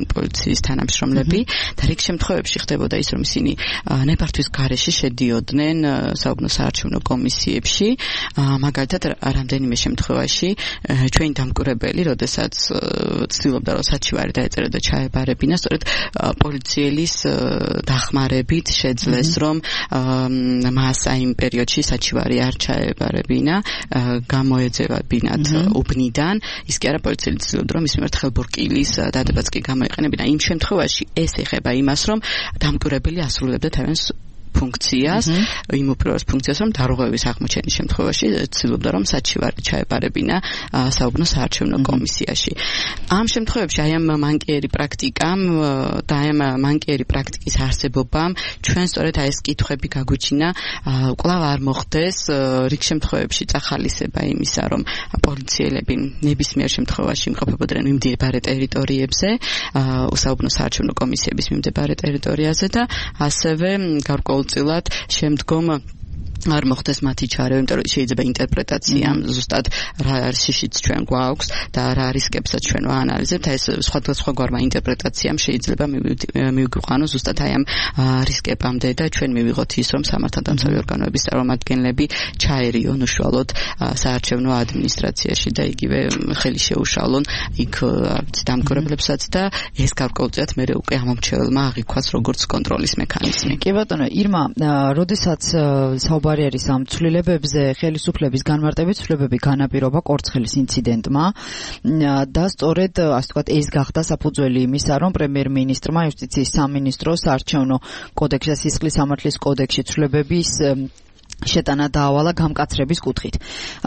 პოლიციის თანამშრომლები და რიგ შემთხვევებში ხდებოდა ის, რომ ისინი ნებართვის გარეშე შედიოდნენ საუკუნო საარჩევნო კომისიებში. მაგალითად, რამდენიმე შემთხვევაში ჩვენი დამკვირვებელი, როდესაც ცდილობდა რომ საჩივარი დაეწერა და ჩაებარებინა, სწორედ პოლიციელის დახმარებით შეძლეს, რომ მას აი იმ პერიოდში საჩივარი არ ჩაებარებინა, გამოეძევებინათ უბნიდან. ის კი არა პოლიციელი ცდილობდა, რომ ის მიმართ ხელბორკილის დადებაც კი გამოიყენებინა. იმ შემთხვევაში ეს ეხება იმას, რომ დამკვირვებელი ასრულებდა თავიანთ ფუნქციას, იმ უპირველეს ფუნქციას, რომ დარღვევის აღმოჩენის შემთხვევაში ცდილობდა, რომ საჩივარი ჩაებარებინა საუკუნო საარჩევნო კომისიაში. ამ შემთხვევებში აი ამ მანკიერი პრაქტიკამ და აი ამ მანკიერი პრაქტიკის არსებობამ ჩვენ სწორედ აი ეს კითხვები გაგვიჩინა, კვლავ არ მოხდეს რიგ შემთხვევებში წახალისება იმისა, რომ პოლიციელები ნებისმიერ შემთხვევაში იმყოფებოდნენ მიმდებარე ტერიტორიებზე, საუკუნო საარჩევნო კომისიების მიმდებარე ტერიტორიაზე და ასევე გარკვეულ წილად შემდგომ არ მოხდეს მათი ჩარევა, იმიტომ რომ შეიძლება ინტერპრეტაცია ზუსტად რა შიშიც ჩვენ გვაქვს და რა რისკებსაც ჩვენ ვაანალიზებთ, ეს სხვადასხვაგვარმა ინტერპრეტაციამ შეიძლება მივიყვანოს ზუსტად აი ამ რისკებამდე და ჩვენ მივიღოთ ის, რომ სამართალდამცავი ორგანოების წარმომადგენლები ჩაერიონ უშუალოდ საარჩევნო ადმინისტრაციაში და იგივე ხელი შეუშალონ იქ დამკვირვებლებსაც და ეს გარკვეულწილად მერე უკვე ამომრჩეველმა აღიქვას როგორც კონტროლის მექანიზმი. კი ბატონო, ირმა, როდესაც საუბარი არის ამ ცვლილებებზე, ხელისუფლების განმარტებით ცვლილებები განაპირობა კორცხელის ინციდენტმა და სწორედ, ასე ვთქვათ, ეს გახდა საფუძველი იმისა, რომ პრემიერ-მინისტრმა იუსტიციის სამინისტროს საარჩევნო კოდექსში და სისხლის სამართლის კოდექსში ცვლილებების შეტანა დაავალა გამკაცრების კუთხით.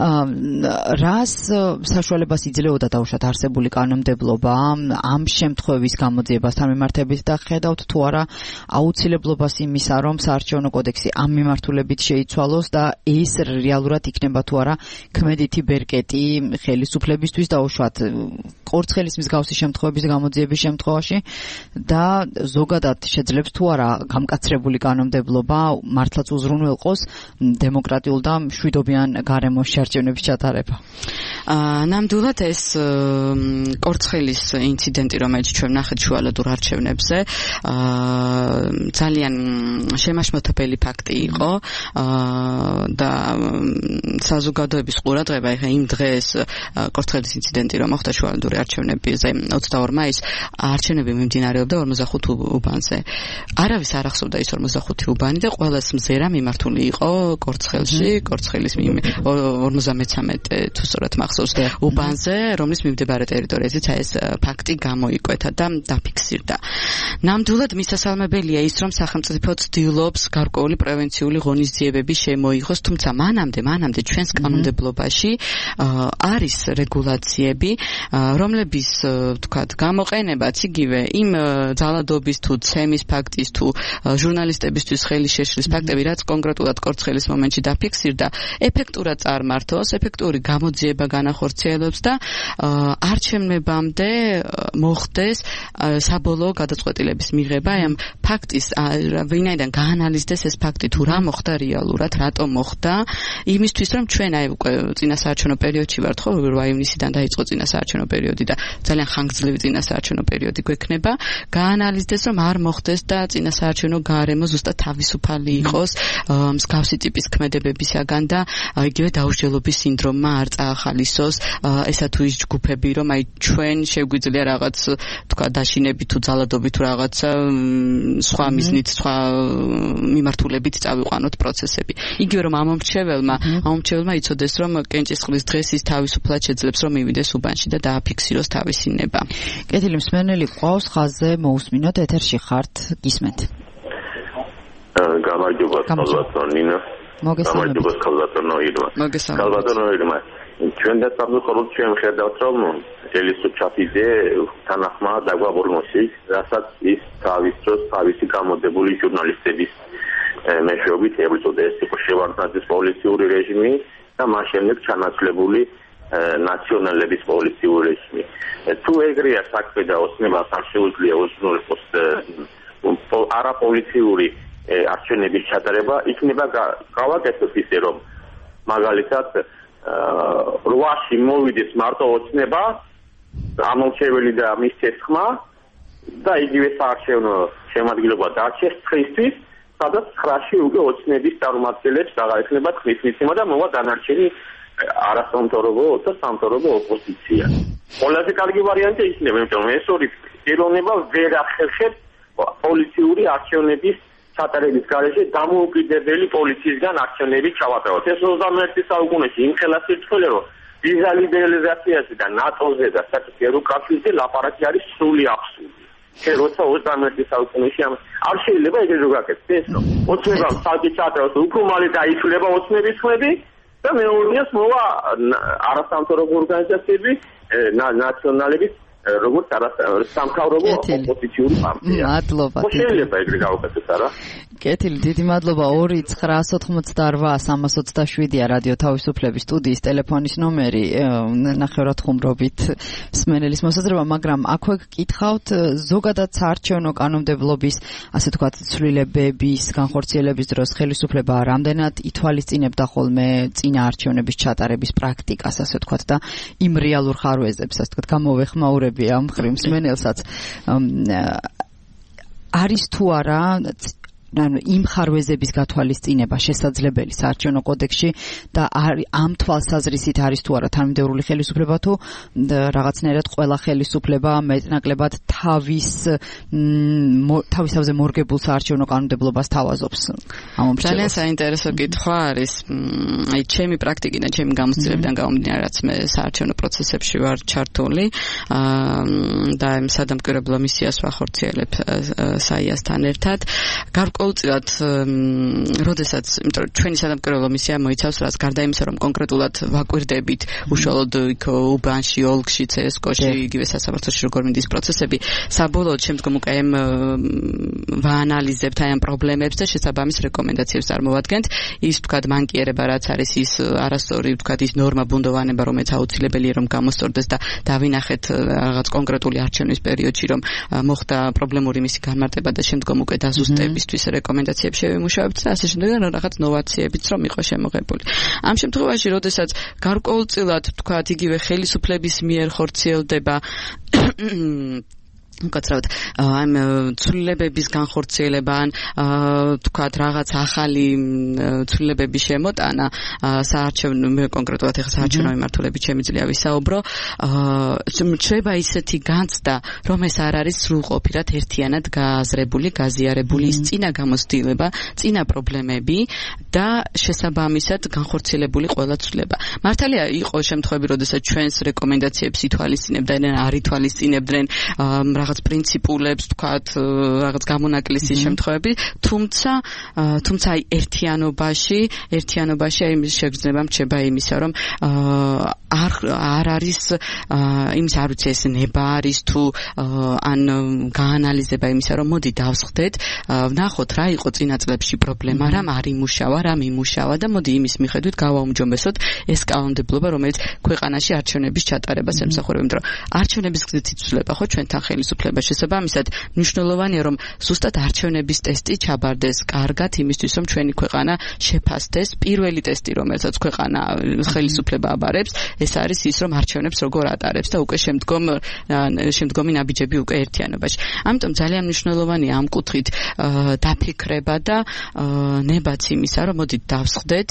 რას საშუალებას იძლეოდა დაუშვათ არსებული კანონმდებლობა ამ შემთხვევის გამოძიებასთან მიმართებით და ხედავთ თუ არა აუცილებლობას იმისა, რომ საარჩევნო კოდექსი ამ მიმართულებით შეიცვალოს და ეს რეალურად იქნება თუ არა ქმედითი ბერკეტი ხელისუფლებისთვის დაუშვათ კორცხელის მსგავსი შემთხვევების გამოძიების შემთხვევაში და ზოგადად შეძლებს თუ არა გამკაცრებული კანონმდებლობა მართლაც უზრუნველყოს დემოკრატიულ და მშვიდობიან გარემოს შერჩევნების ჩატარება. ნამდვილად ეს კორცხელის ინციდენტი, რომელიც ჩვენ ვნახეთ შუალედურ არჩევნებზე, ძალიან შემაშმოთებელი ფაქტი იყო და საზოგადოების ყურადღება ეხა იმ დღეს კორცხელის ინციდენტი რომ მოხდა შუალედური არჩევნებზე ოცდაორი მაისს არჩევნები მიმდინარეობდა ორმოცდახუთ უბანზე. არავის არ ახსოვდა ის ორმოცდახუთი უბანი და ყველას მზერა მიმართული იყო კორცხელში, კორცხელის ორმოცდამეცამეტე თუ სწორად მახსოვს უბანზე, რომლის მიმდებარე ტერიტორიაზეც ეს ფაქტი გამოიკვეთა და დაფიქსირდა. ნამდვილად მისასალმებელია ის, რომ სახელმწიფო ცდილობს გარკვეული პრევენციული ღონისძიებები შემოიღოს, თუმცა მანამდე, მანამდე ჩვენს კანონმდებლობაში არის რეგულაციები, რომლების თქვათ გამოყენებაც იგივე იმ ძალადობის თუ ცემის ფაქტის თუ ჟურნალისტებისთვის ხელი შეშლის ფაქტები, რაც კონკრეტულად კორცხელის მომენტში დაფიქსირდა, ეფექტურად წარმართოს, ეფექტური გამოძიება განახორციელებს და არჩევნებამდე მოხდეს საბოლოო გადაწყვეტილების მიღება ამ ფაქტის, ვინაიდან გაანალიზდეს ეს ფაქტი თუ რა მოხდა რეალურად, რატომ მოხდა, იმისთვის რომ ჩვენ აი უკვე წინასაარჩევნო პერიოდში ვართ, ხო, რვა ივნისიდან დაიწყო წინასაარჩევნო პერიოდი და ძალიან ხანგრძლივი წინასაარჩევნო პერიოდი გვექნება, გაანალიზდეს რომ არ მოხდეს და წინასაარჩევნო გარემო ზუსტად თავისუფალი იყოს მსგავსი ტიპის ქმედებებისაგან და იგივე დაუსჯელობის სინდრომმა არ წაახალისოს ესა თუ ის ჯგუფები, რომ აი ჩვენ შეგვიძლია რაღაც თქვა დაშინები თუ ძალადობი თუ რაღაცა სხვა მიზნით, სხვა მიმართულებით წავიყვანოთ პროცესები. იგივე რომ ამომრჩეველმა, ამომრჩეველმა იცოდეს, რომ კენჭისყრის დღეს ის თავისუფლად შეძლებს რომ მივიდეს უბანში და დააფიქსიროს თავისი ნება. კეთილი მსმენელი ყავს ხაზზე, მოусმინოთ, ეთერში ხართ, გისმენთ. გამარჯობა, კალბატონინა. გამარჯობა, კალბატონო ირმა. კალბატონო ირმა. ჩვენ და სამწუხაროდ ჩვენ ხედავთ, რომ ელისო ჩაფიძე თანახმად დაგვაბორმოში, რასაც ის თავის დროს თავისი გამოდებული ჟურნალისტების მეშვეობით ებრძოდა. ეს იყო შევარდნაძის პოლიციური რეჟიმი და მას შემდეგ ჩანაცვლებული ნაციონალების პოლიციური რეჟიმი. თუ ეგრეა საქმე და ოცნებას არ შეუძლია უზრუნველყოს არაპოლიციური არჩევნების ჩატარება, იქნება გავაკეთოთ ისე, რომ მაგალითად რვაში მოვიდეს მარტო ოცნება, ამომრჩეველი და მის ცეცხლმა და იგივე საარჩევნო შემადგენლობა დარჩეს დღისთვის, სადაც ცხრაში უკვე ოცნების წარმომადგენლებს დაღაერთება ხმის მიცემა და მოვა დანარჩენი არასამთავრობო და სამთავრობო ოპოზიცია. ყველაზე კარგი ვარიანტი იქნება, იმიტომ რომ ეს ორი პიროვნება ვერ ახერხებს პოლიციური არჩევნების ჩატარების გარეშე დამოუკიდებელი პოლიციისგან არჩევნები ჩავატაროთ. ეს ოცდამეერთე საუკუნეში იმხელა სირთულე, რომ ვიზა ლიბერალიზაციაზე და ნატოზე და საერთოდ ევროკავშირზე ლაპარაკი არის სრული აბსურდი. როცა ოცდამეერთე საუკუნეში არ შეიძლება ეგრე რო გაკეთდეს ეს რომ ოცნება საერთოდ ჩატაროს უფრო მალე დაითვლება ოცნების ხმები და მეორეას მოვა არასამთავრობო ორგანიზაციები ნაციონალების როგორც არასამთავრობო ოპოზიციური პარტია. მადლობა. შეიძლება ეგრე გავაკეთოთ არა? კეთილი, დიდი მადლობა. ორი ცხრაას ოცდაოთხმოცდარბა სამას ოცდაშვიდია რადიო თავისუფლების სტუდიის ტელეფონის ნომერი. ნახევრად ხუმრობით მსმენელის მოსაზრება, მაგრამ აქვე გკითხავთ ზოგადად საარჩევნო კანონმდებლობის, ასე ვთქვათ, ცვლილებების განხორციელების დროს ხელისუფლება რამდენად ითვალისწინებდა ხოლმე წინა არჩევნების ჩატარების პრაქტიკას, ასე ვთქვათ, და იმ რეალურ ხარვეზებს, ასე ვთქვათ, გამოვეხმაურები ამ მხრივ მსმენელსაც არის თუ არა ანუ იმ ხარვეზების გათვალისწინება შესაძლებელი საარჩევნო კოდექსში და ამ თვალსაზრისით არის თუ არა თანამდებობრივი ხელისუფლება თუ რაღაცნაირად ყველა ხელისუფლება მეტნაკლებად თავის თავისთავზე მორგებულ საარჩევნო კანონმდებლობას თავაზობს. ძალიან საინტერესო კითხვა არის. აი ჩემი პრაქტიკიდან, ჩემი გამოცდილებიდან გამომდინარე, რაც მე საარჩევნო პროცესებში ვარ ჩართული და იმ სადამკვირვებლო მისიას ვახორციელებ საიასთან ერთად. ყოველწილად, როდესაც, იმიტომ რომ ჩვენი სადამკვირვებლო მისია მოიცავს რაც გარდა იმისა, რომ კონკრეტულად ვაკვირდებით უშუალოდ იქ უბანში, ოლქში, ცესკოში, იგივე სასამართლოში როგორ მიდის პროცესები, საბოლოოდ შემდგომ უკვე ამ ვაანალიზებთ აი ამ პრობლემებს და შესაბამის რეკომენდაციებს წარმოვადგენთ. ის თქვათ მანკიერება რაც არის, ის არასწორი თქვათ ის ნორმა ბუნდოვანება, რომელიც აუცილებელია რომ გამოსწორდეს და დავინახეთ რაღაც კონკრეტული არჩევნის პერიოდში რომ მოხდა პრობლემური მისი განმარტება და შემდგომ უკვე დაზუსტებისთვის რეკომენდაციებს შევიმუშავებთ და ასე შემდეგ და რაღაც ნოვაციებიც რომ იყო შემოღებული. ამ შემთხვევაში, როდესაც გარკვეულწილად თქვათ იგივე ხელისუფლების მიერ ხორციელდება უკაცრავად ამ ცვლილებების განხორციელება ან თქვათ რაღაც ახალი ცვლილებების შემოტანა საარჩევნო მე კონკრეტულად ახლა საარჩევნო მიმართულებით შემიძლია ვისაუბრო შეიძლება ისეთი განცდა რომ ეს არ არის სრულყოფილად ერთიანად გააზრებული გაზიარებული ის წინა გამოცდილება წინა პრობლემები და შესაბამისად განხორციელებული ყველა ცვლილება მართალია იყო შემთხვევები როდესაც ჩვენს რეკომენდაციებს ითვალისწინებდნენ არ ითვალისწინებდნენ რაღაც პრინციპულებს, თქვათ, რაღაც გამონაკლისის შემთხვევები, თუმცა, თუმცა აი ერთიანობაში, ერთიანობაში აი შეგრძნება მრჩება იმისა, რომ არ არ არის იმის არ ვიცი ეს ნება არის თუ ან გაანალიზება იმისა, რომ მოდი დავსხდეთ, ვნახოთ რა იყო წინა წლებში პრობლემა, რამ არ იმუშავა, რამ იმუშავა და მოდი იმის მიხედვით გავაუმჯობესოთ ეს კანონმდებლობა, რომელიც ქვეყანაში არჩევნების ჩატარებას ემსახურება, იმიტომ რომ არჩევნების გზით იცვლება ხო ჩვენთან ხელისუფლება შესაბამისად მნიშვნელოვანია რომ ზუსტად არჩევნების ტესტი ჩაბარდეს კარგად იმისთვის რომ ჩვენი ქვეყანა შეფასდეს პირველი ტესტი რომელსაც ქვეყანა ხელისუფლება აბარებს ეს არის ის რომ არჩევნებს როგორ ატარებს და უკვე შემდგომ შემდგომი ნაბიჯები უკვე ერთიანობაში ამიტომ ძალიან მნიშვნელოვანია ამ კუთხით დაფიქრება და ნებაც იმისა რომ მოდით დავსხდეთ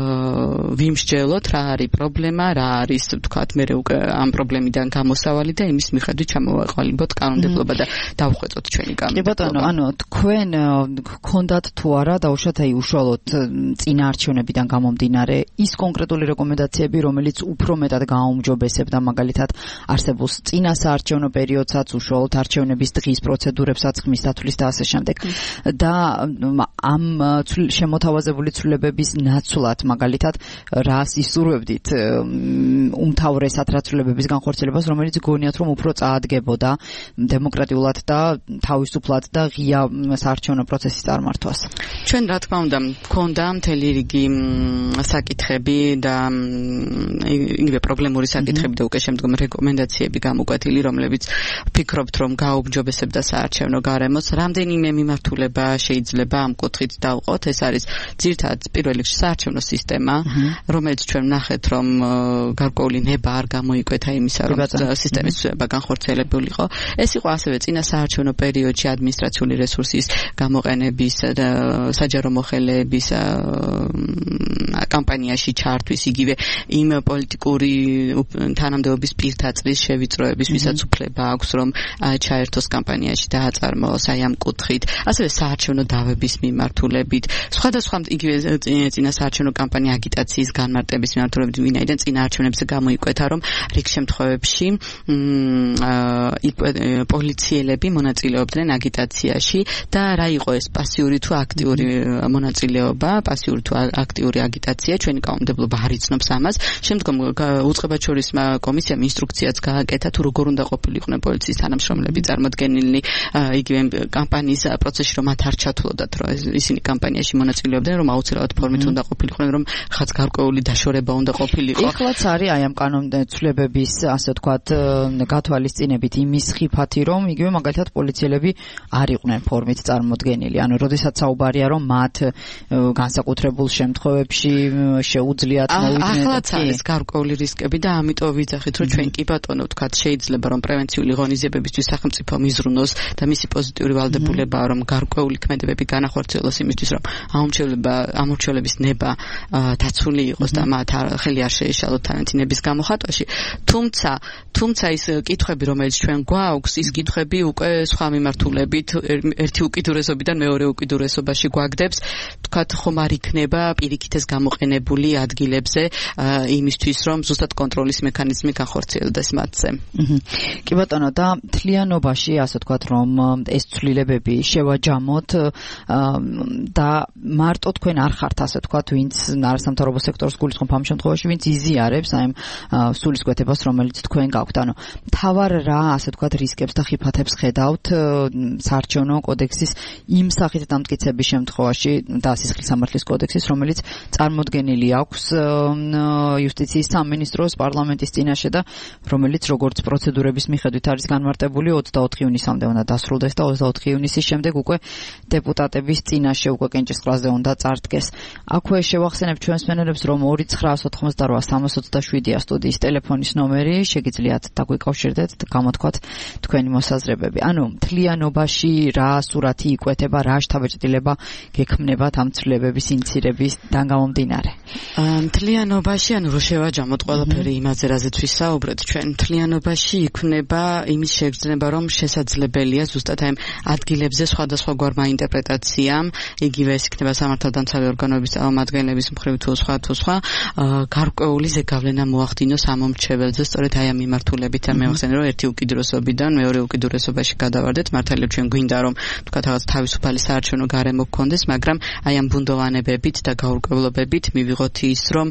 ვიმსჯელოთ რა არის პრობლემა რა არის თქვათ მე უკვე ამ პრობლემიდან გამოსავალი და იმის მიხედვით ჩამოვაყალიბოთ კანონმდებლობა და დავხვეწოთ ჩვენი კანონმდებლობა. კი ბატონო, ანუ თქვენ გქონდათ თუ არა დაუშვათ აი უშუალოდ წინა არჩევნებიდან გამომდინარე ის კონკრეტული რეკომენდაციები, რომელიც უფრო მეტად გააუმჯობესებდა მაგალითად არსებულ წინა საარჩევნო პერიოდსაც, უშუალოდ არჩევნების დღის პროცედურებსაც, ხმის დათვლის და ასე შემდეგ. და ამ შემოთავაზებული ცვლილებების ნაცვლად მაგალითად რას ისურვებდით უმთავრესად რა ცვლილებების განხორციელებას, რომელიც გონიათ რომ უფრო წაადგებოდა დემოკრატიულად და თავისუფლად და ღია საარჩევნო პროცესის წარმართვას. ჩვენ რა თქმა უნდა მქონდა მთელი რიგი საკითხები და იგივე პრობლემური საკითხები და უკვე შემდგომ რეკომენდაციები გამოკვეთილი, რომლებიც ვფიქრობთ, რომ გააუმჯობესებდა საარჩევნო გარემოს. რამდენიმე მიმართულება შეიძლება ამ კუთხით დავყოთ. ეს არის ძირითადად პირველ რიგში საარჩევნო სისტემა, რომელიც ჩვენ ვნახეთ, რომ გარკვეული ნება არ გამოიკვეთა იმისა, რომ სისტემის ცვლილება განხორციელებულიყო. ეს იყო ასევე წინა საარჩევნო პერიოდში ადმინისტრაციული რესურსის გამოყენების და საჯარო მოხელეების კამპანიაში ჩართვის, იგივე იმ პოლიტიკური თანამდებობის პირდაწვის შევიწროების, ვისაც უფლება აქვს, რომ ჩაერთოს კამპანიაში და აწარმოოს აი ამ კუთხით, ასევე საარჩევნო დავების მიმართულებით, სხვადასხვა იგივე წინა საარჩევნო კამპანია აგიტაციის განმარტების მიმართულებით, ვინაიდან წინა არჩევნებზე გამოიკვეთა, რომ რიგ შემთხვევებში პოლიციელები მონაწილეობდნენ აგიტაციაში და რა იყო ეს პასიური თუ აქტიური მონაწილეობა, პასიური თუ აქტიური აგიტაცია, ჩვენი კანონმდებლობა არ იცნობს ამას. შემდგომ უწყებაჩვერის კომისიამ ინსტრუქციაც გააკეთა, თუ როგორ უნდა ყოფილიყვნენ პოლიციის თანამშრომლები წარმოდგენილნი იგივე კამპანიის პროცესში, რომ მათ არ ჩათვლოდათ, რომ ისინი კამპანიაში მონაწილეობდნენ, რომ აუცილებლად ფორმით უნდა ყოფილიყვნენ, რომ ხაც გარკვეული დაშორება უნდა ყოფილიყო. ეხლაც არის აი ამ კანონმდებლობის, ასე ვთქვათ, გათვალისწინებით იმის ხიფათი, რომ იგივე მაგალითად პოლიციელები არ იყვნენ ფორმით წარმოდგენილი. ანუ როდესაც საუბარია, რომ მათ განსაკუთრებულ შემთხვევებში შეუძლიათ მოვიდნენ. ახლაც არის გარკვეული რისკები და ამიტომ ვიძახით, რომ ჩვენ კი ბატონო ვთქვათ, შეიძლება რომ პრევენციული ღონისძიებებისთვის სახელმწიფო მიზრუნოს და მისი პოზიტიური ვალდებულებაა, რომ გარკვეული ქმედებები განახორციელოს იმისთვის, რომ ამორჩეულება ამორჩეულების ნება დაცული იყოს და მათ ხელი არ შეეშალოთ თანეთი ნების გამოხატვაში. თუმცა, თუმცა ის კითხვები, რომელიც ჩვენ გვაქვს, ის კითხვები უკვე სხვა მიმართულებით ერთი უკიდურესობიდან მეორე უკიდურესობაში გვაგდებს, ვთქვათ, ხომ არ იქნება პირიქით ეს გამოყენებული ადგილებზე იმისთვის, რომ ზუსტად კონტროლის მექანიზმი განხორციელდეს მათზე. კი ბატონო, და მთლიანობაში, ასე ვთქვათ, რომ ეს ცვლილებები შევაჯამოთ და მარტო თქვენ არ ხართ, ასე ვთქვათ, ვინც არასამთავრობო სექტორს გულისხმობ ამ შემთხვევაში, ვინც იზიარებს აი ამ სულისკვეთებას, რომელიც თქვენ გაქვთ. ანუ თავარ რა, ასე ვთქვათ, რისკებს და ხიფათებს ხედავთ საარჩევნო კოდექსის იმ სახით დამტკიცების შემთხვევაში და სისხლის სამართლის კოდექსის, რომელიც წარმოდგენილი აქვს იუსტიციის სამინისტროს პარლამენტის წინაშე და რომელიც როგორც პროცედურების მიხედვით არის განმარტებული ოცდაოთხი ივნისამდე უნდა დასრულდეს და ოცდაოთხი ივნისის შემდეგ უკვე დეპუტატების წინაშე უკვე კენჭისყრაზე უნდა წარდგეს. აქვე შევახსენებ ჩვენს მსმენელებს, რომ ორი ცხრა ოცდაოთხმოცდარვა სამას ოცდაშვიდია სტუდიის ტელეფონის ნომერი, შეგიძლიათ დაგვიკავშირდეთ და გამოთქვათ თქვენი მოსაზრებები. ანუ მთლიანობაში რა სურათი იკვეთება, რა შთაბეჭდილება გექმნებათ ამ ცვლილებების ინიცირებისგან გამომდინარე? მთლიანობაში, ანუ რო შევაჯამოთ ყველაფერი იმაზე, რაზეც ვისაუბრეთ, ჩვენ მთლიანობაში იქნება იმის შეგრძნება, რომ შესაძლებელია ზუსტად აი ადგილებზე სხვადასხვაგვარმა ინტერპრეტაციამ, იგივე ეს იქნება სამართალდამცავი ორგანოების წარმომადგენლების მხრივ თუ სხვა თუ სხვა, გარკვეული ზეგავლენა მოახდინოს ამომრჩეველზე, სწორედ აი ამ მიმართულებით. მე ვახსენე, რომ ერთი უკიდურესობიდან მეორე უკიდურესობაში გადავარდეთ. მართალია ჩვენ გვინდა, რომ თქვა რაღაც თავისუფალი საარჩევნო გარემო გქონდეს, მაგრამ აი ამ ბუნდოვანებებით და გაურკვევლობებით მივიღოთ ის, რომ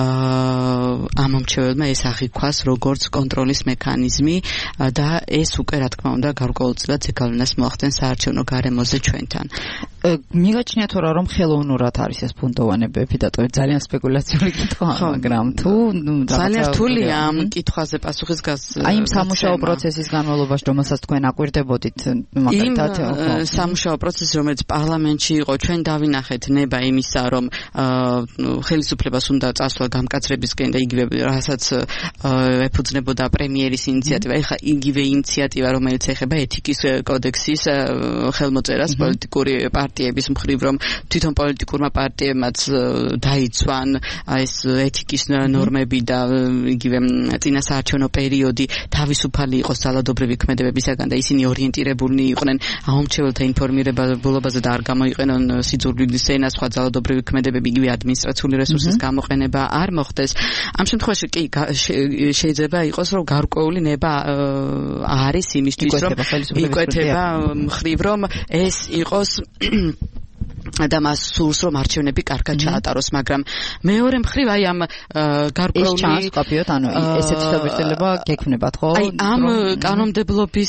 ამომრჩეველმა ეს აღიქვას როგორც კონტროლის მექანიზმი და ეს უკვე რა თქმა უნდა გარკვეულწილად ზეგავლენას მოახდენს საარჩევნო გარემოზე ჩვენთან. მიგაჩნიათ რა, რომ ხელოვნურად არის ეს ბუნდოვანებები და ძალიან სპეკულაციური კითხვა, მაგრამ თუ ძალიან რთულია ამ კითხვაზე პასუხის გასცემა. აი იმ სამუშაო პროცესის განმავლობაში, რომელსაც თქვენ აკვირდებოდით, მაგალითად, სამუშაო პროცესი, რომელიც პარლამენტში იყო, ჩვენ დავინახეთ ნება იმისა, რომ ხელისუფლებას უნდა წასვლა გამკაცრებისკენ და იგივე რასაც ეფუძნებოდა პრემიერის ინიციატივა, ეხლა იგივე ინიციატივა, რომელიც ეხება ეთიკის კოდექსის ხელმოწერას პოლიტიკური პარტიების მხრივ, რომ თვითონ პოლიტიკურმა პარტიებმაც დაიცვან ეს ეთიკის ნორმები და იგივე წინა საარჩევნო პერიოდი თავისუფალი იყოს ძალადობრივი ქმედებებისაგან და ისინი ორიენტირებულნი იყვნენ ამომრჩეველთა ინფორმირებულობაზე და არ გამოიყენონ სიძულვილის ენა, სხვა ძალადობრივი ქმედებები, იგივე ადმინისტრაციული რესურსის გამოყენება არ მოხდეს. ამ შემთხვევაში კი შეიძლება იყოს, რომ გარკვეული ნება არის იმისთვის, რომ იკვეთება მხრივ, რომ ეს იყოს და მას სურს რომ არჩევნები კარგად ჩაატაროს, მაგრამ მეორე მხრივ აი ამ გარკვეული ეს ჩანს ყოფიოთ, ანუ ესეთი შეგრძნება გექნებათ, ხო? აი ამ კანონმდებლობის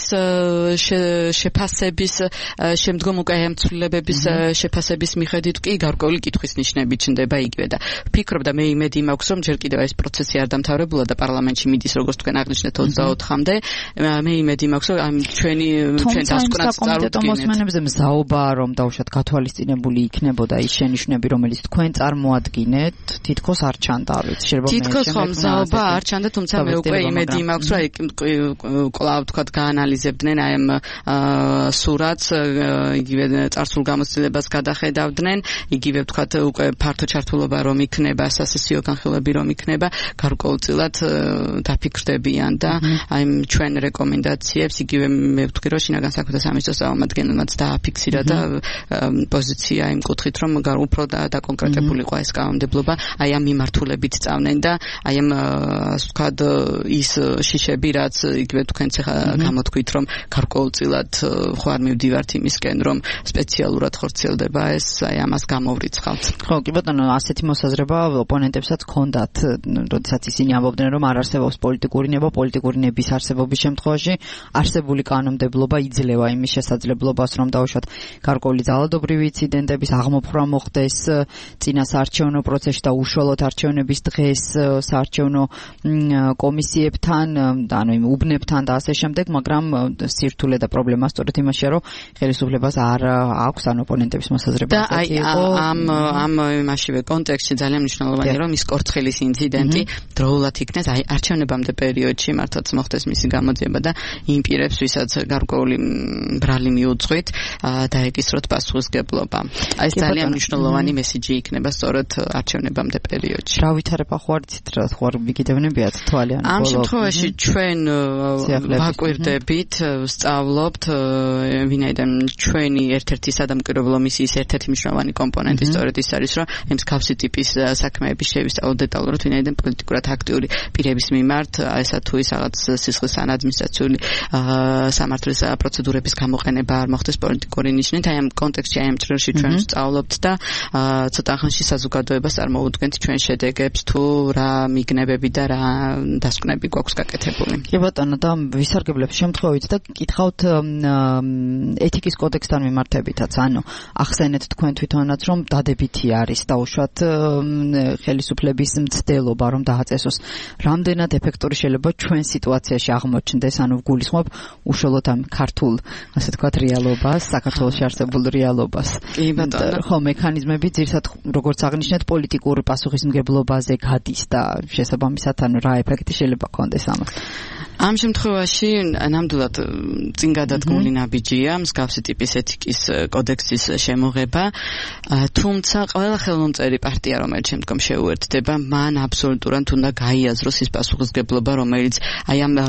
შეფასების შემდგომ უკვე ამ ცვლილებების შეფასების მიხედვით კი გარკვეული კითხვის ნიშნები ჩნდება იგივე და ვფიქრობ და მე იმედი მაქვს რომ ჯერ კიდევ ეს პროცესი არ დამთავრებულა და პარლამენტში მიდის როგორც თქვენ აღნიშნეთ ოცდაოთხამდე მე იმედი მაქვს რომ ამ ჩვენი ჩვენ დასკვნაც წარუდგენთ. მოსმენებზე მზაობაა რომ დაუშვათ გათვალისწინებული იქნებოდა ის შენიშვნები რომელიც თქვენ წარმოადგენთ თითქოს არ ჩანდა ვიცი შეიძლება თითქოს ხომ მზაობა არ ჩანდა თუმცა მე უკვე იმედი მაქვს რომ კვლავ თქვა გაანალიზებდნენ აი ამ სურათს იგივე წარსულ გამოცდილებას გადახედავდნენ იგივე თქვა უკვე ფართო ჩართულობა რომ იქნება სასესიო განხილვები რომ იქნება გარკვეულწილად დაფიქრდებიან და აი ჩვენ რეკომენდაციებს იგივე მე ვთქვი რომ შინაგან საქმეთა სამინისტროს წარმომადგენელმაც დააფიქსირა და პოზიცია იმ კუთხით რომ უფრო დაკონკრეტებულიყო ეს კანონმდებლობა აი ამ მიმართულებით წავდნენ და აი ამ ასე ვთქვათ ის შიშები რაც იგივე თქვენც ახლა გამოთქვით რომ გარკვეულწილად ხო არ მივდივართ იმისკენ რომ სპეციალურად ხორციელდება ეს აი ამას გამოვრიცხავთ. ხო კი ბატონო ასეთი მოსაზრება ოპონენტებსაც ჰქონდათ როდესაც ისინი ამბობდნენ რომ არ არსებობს პოლიტიკური ნება პოლიტიკური ნების არსებობის შემთხვევაში არსებული კანონმდებლობა იძლევა იმის შესაძლებლობას რომ დაუშვათ გარკვეული ძალადობრივი ინციდენტების აღმოფხვრა მოხდეს წინა საარჩევნო პროცესში და უშუალოდ არჩევნების დღეს საარჩევნო კომისიებთან და ანუ იმ უბნებთან და ასე შემდეგ, მაგრამ სირთულე და პრობლემა სწორედ იმაშია, რომ ხელისუფლებას არ აქვს ან ოპონენტების მოსაზრება ასეთი იყო. ამ ამ იმაშივე კონტექსტში ძალიან მნიშვნელოვანია, რომ ის კორცხელის ინციდენტი დროულად იქნეს აი არჩევნებამდე პერიოდში მართლაც მოხდეს მისი გამოძიება და იმ პირებს, ვისაც გარკვეული ბრალი მიუძღვით, დაეკისროთ პასუხისგებლობა. აი ეს ძალიან მნიშვნელოვანი მესიჯი იქნება სწორედ არჩევნებამდე პერიოდში. რა ვითარება ხო არიცით რა ხო არ მიგიდევნებიათ თვალიან ამ შემთხვევაში ჩვენ ვაკვირდებით, ვსწავლობთ ვინაიდან ჩვენი ერთ-ერთი სადამკვირვებლო მისიის ერთ-ერთი მნიშვნელოვანი კომპონენტი სწორედ ის არის, რომ ამ მსგავსი ტიპის საქმეების შევისწავლოთ დეტალურად, ვინაიდან პოლიტიკურად აქტიური პირების მიმართ ესა თუ ის რაღაც სისხლის ან ადმინისტრაციული სამართლის პროცედურების გამოყენება არ მოხდეს პოლიტიკური ნიშნით, აი ამ კონტექსტში, აი ამ ჭრილში ჩვენ ვსწავლობთ და ცოტა ხანში საზოგადოებას წარმოუდგენთ ჩვენ შედეგებს თუ რა მიგნებები და რა დასკვნები გვაქვს გაკეთებული. კი ბატონო და ვისარგებლებ შემთხვევით და გითხავთ ეთიკის კოდექსთან მიმართებითაც, ანუ ახსენეთ თქვენ თვითონაც რომ დადებითი არის დაუშვათ ხელისუფლების მცდელობა რომ დააწესოს. რამდენად ეფექტური შეიძლება ჩვენ სიტუაციაში აღმოჩნდეს, ანუ გულისხმობ უშუალოდ ამ ქართულ, ასე თქვათ, რეალობას, საქართველოში არსებულ რეალობას. კი ბატონო. ხო, მექანიზმები ძირითადად როგორც აღნიშნეთ პოლიტიკურ პასუხისმგებლობაზე გადის და შესაბამისად ანუ რა ეფექტი შეიძლება ქონდეს ამას. ამ შემთხვევაში ნამდვილად წინ გადადგმული ნაბიჯია მსგავსი ტიპის ეთიკის კოდექსის შემოღება, თუმცა ყველა ხელმომწერი პარტია რომელიც შემდგომ შეუერთდება, მან აბსოლუტურად უნდა გაიაზროს ის პასუხისმგებლობა, რომელიც აი ამ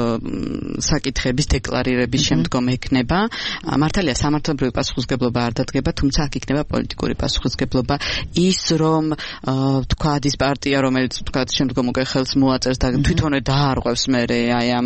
საკითხების დეკლარირების შემდგომ ექნება. მართალია სამართლებრივი პასუხისმგებლობა არ დადგება, თუმცა აქ იქნება პოლიტიკური პასუხისმგებლობა. ის რომ ვთქვათ ის პარტია რომელიც ვთქვათ შემდგომ უკვე ხელს მოაწერს და თვითონ დაარღვევს მერე აი ამ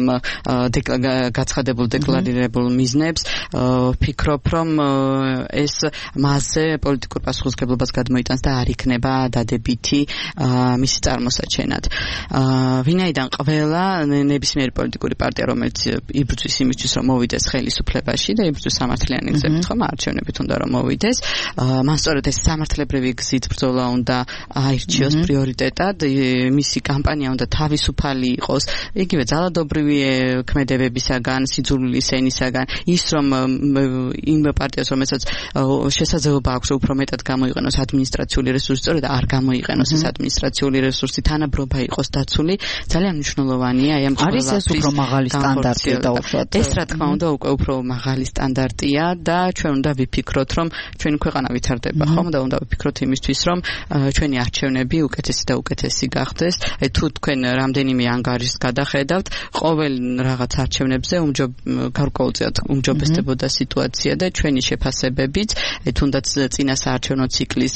გაცხადებულ დეკლარირებულ მიზნებს, ვფიქრობ რომ ეს მასზე პოლიტიკურ პასუხისმგებლობას გადმოიტანს და არ იქნება დადებითი მისი წარმოსაჩენად. ვინაიდან ყველა ნებისმიერი პოლიტიკური პარტია რომელიც იბრძვის იმისთვის რომ მოვიდეს ხელისუფლებაში და იბრძვის სამართლიანი გზებით, ხომ არჩევნებით უნდა რომ მოვიდეს, მას სწორედ ეს სამართლებრივი გზით ბრძოლა უნდა აირჩიოს პრიორიტეტად, მისი კამპანია უნდა თავისუფალი იყოს, იგივე ძალადობრივი ქმედებებისაგან, სიძულვილის ენისაგან, ის რომ იმ პარტიას რომელსაც შესაძლებლობა აქვს უფრო მეტად გამოიყენოს ადმინისტრაციული რესურსი, სწორედ არ გამოიყენოს ეს ადმინისტრაციული რესურსი, თანაბრობა იყოს დაცული, ძალიან მნიშვნელოვანია აი ამ არის ეს უფრო მაღალი სტანდარტია დაუშვათ. ეს რა თქმა უნდა უკვე უფრო მაღალი სტანდარტია და ჩვენ უნდა ვიფიქროთ რომ ჩვენი ქვეყანა ვითარდება, ხომ და უნდა ვიფიქროთ იმისთვის რომ ჩვენი არჩევნები უკეთესი და უკეთესი გახდეს. თუ თქვენ რამდენიმე ანგარიშს გადახედავთ, ყოველ რაღაც არჩევნებზე უმჯობ გარკვეულწილად უმჯობესდებოდა სიტუაცია და ჩვენი შეფასებებიც, თუნდაც წინა საარჩევნო ციკლის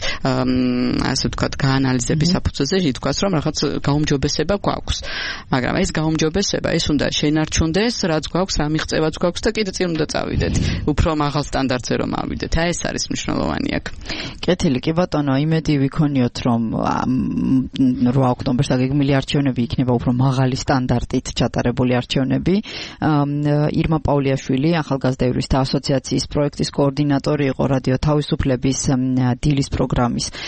ასე ვთქვათ გაანალიზების საფუძველზე ითქვას რომ რაღაც გაუმჯობესება გვაქვს. მაგრამ ეს გაუმჯობესება ეს უნდა შენარჩუნდეს, რაც გვაქვს, რა მიღწევაც გვაქვს და კიდე წინ უნდა წავიდეთ. უფრო მაღალ სტანდარტზე რომ ავიდეთ. აი ეს არის მნიშვნელოვანი აქ. კეთილი, კი ბატონო, იმედი ვიქონიოთ, რომ რვა ოქტომბერს დაგეგმილი არჩევნები იქნება უფრო მაღალი სტანდარტით ჩატარებული არჩევნები. ირმა პაულიაშვილი, ახალგაზრდა იურისტთა ასოციაციის პროექტის კოორდინატორი იყო რადიო თავისუფლების დილის პროგრამის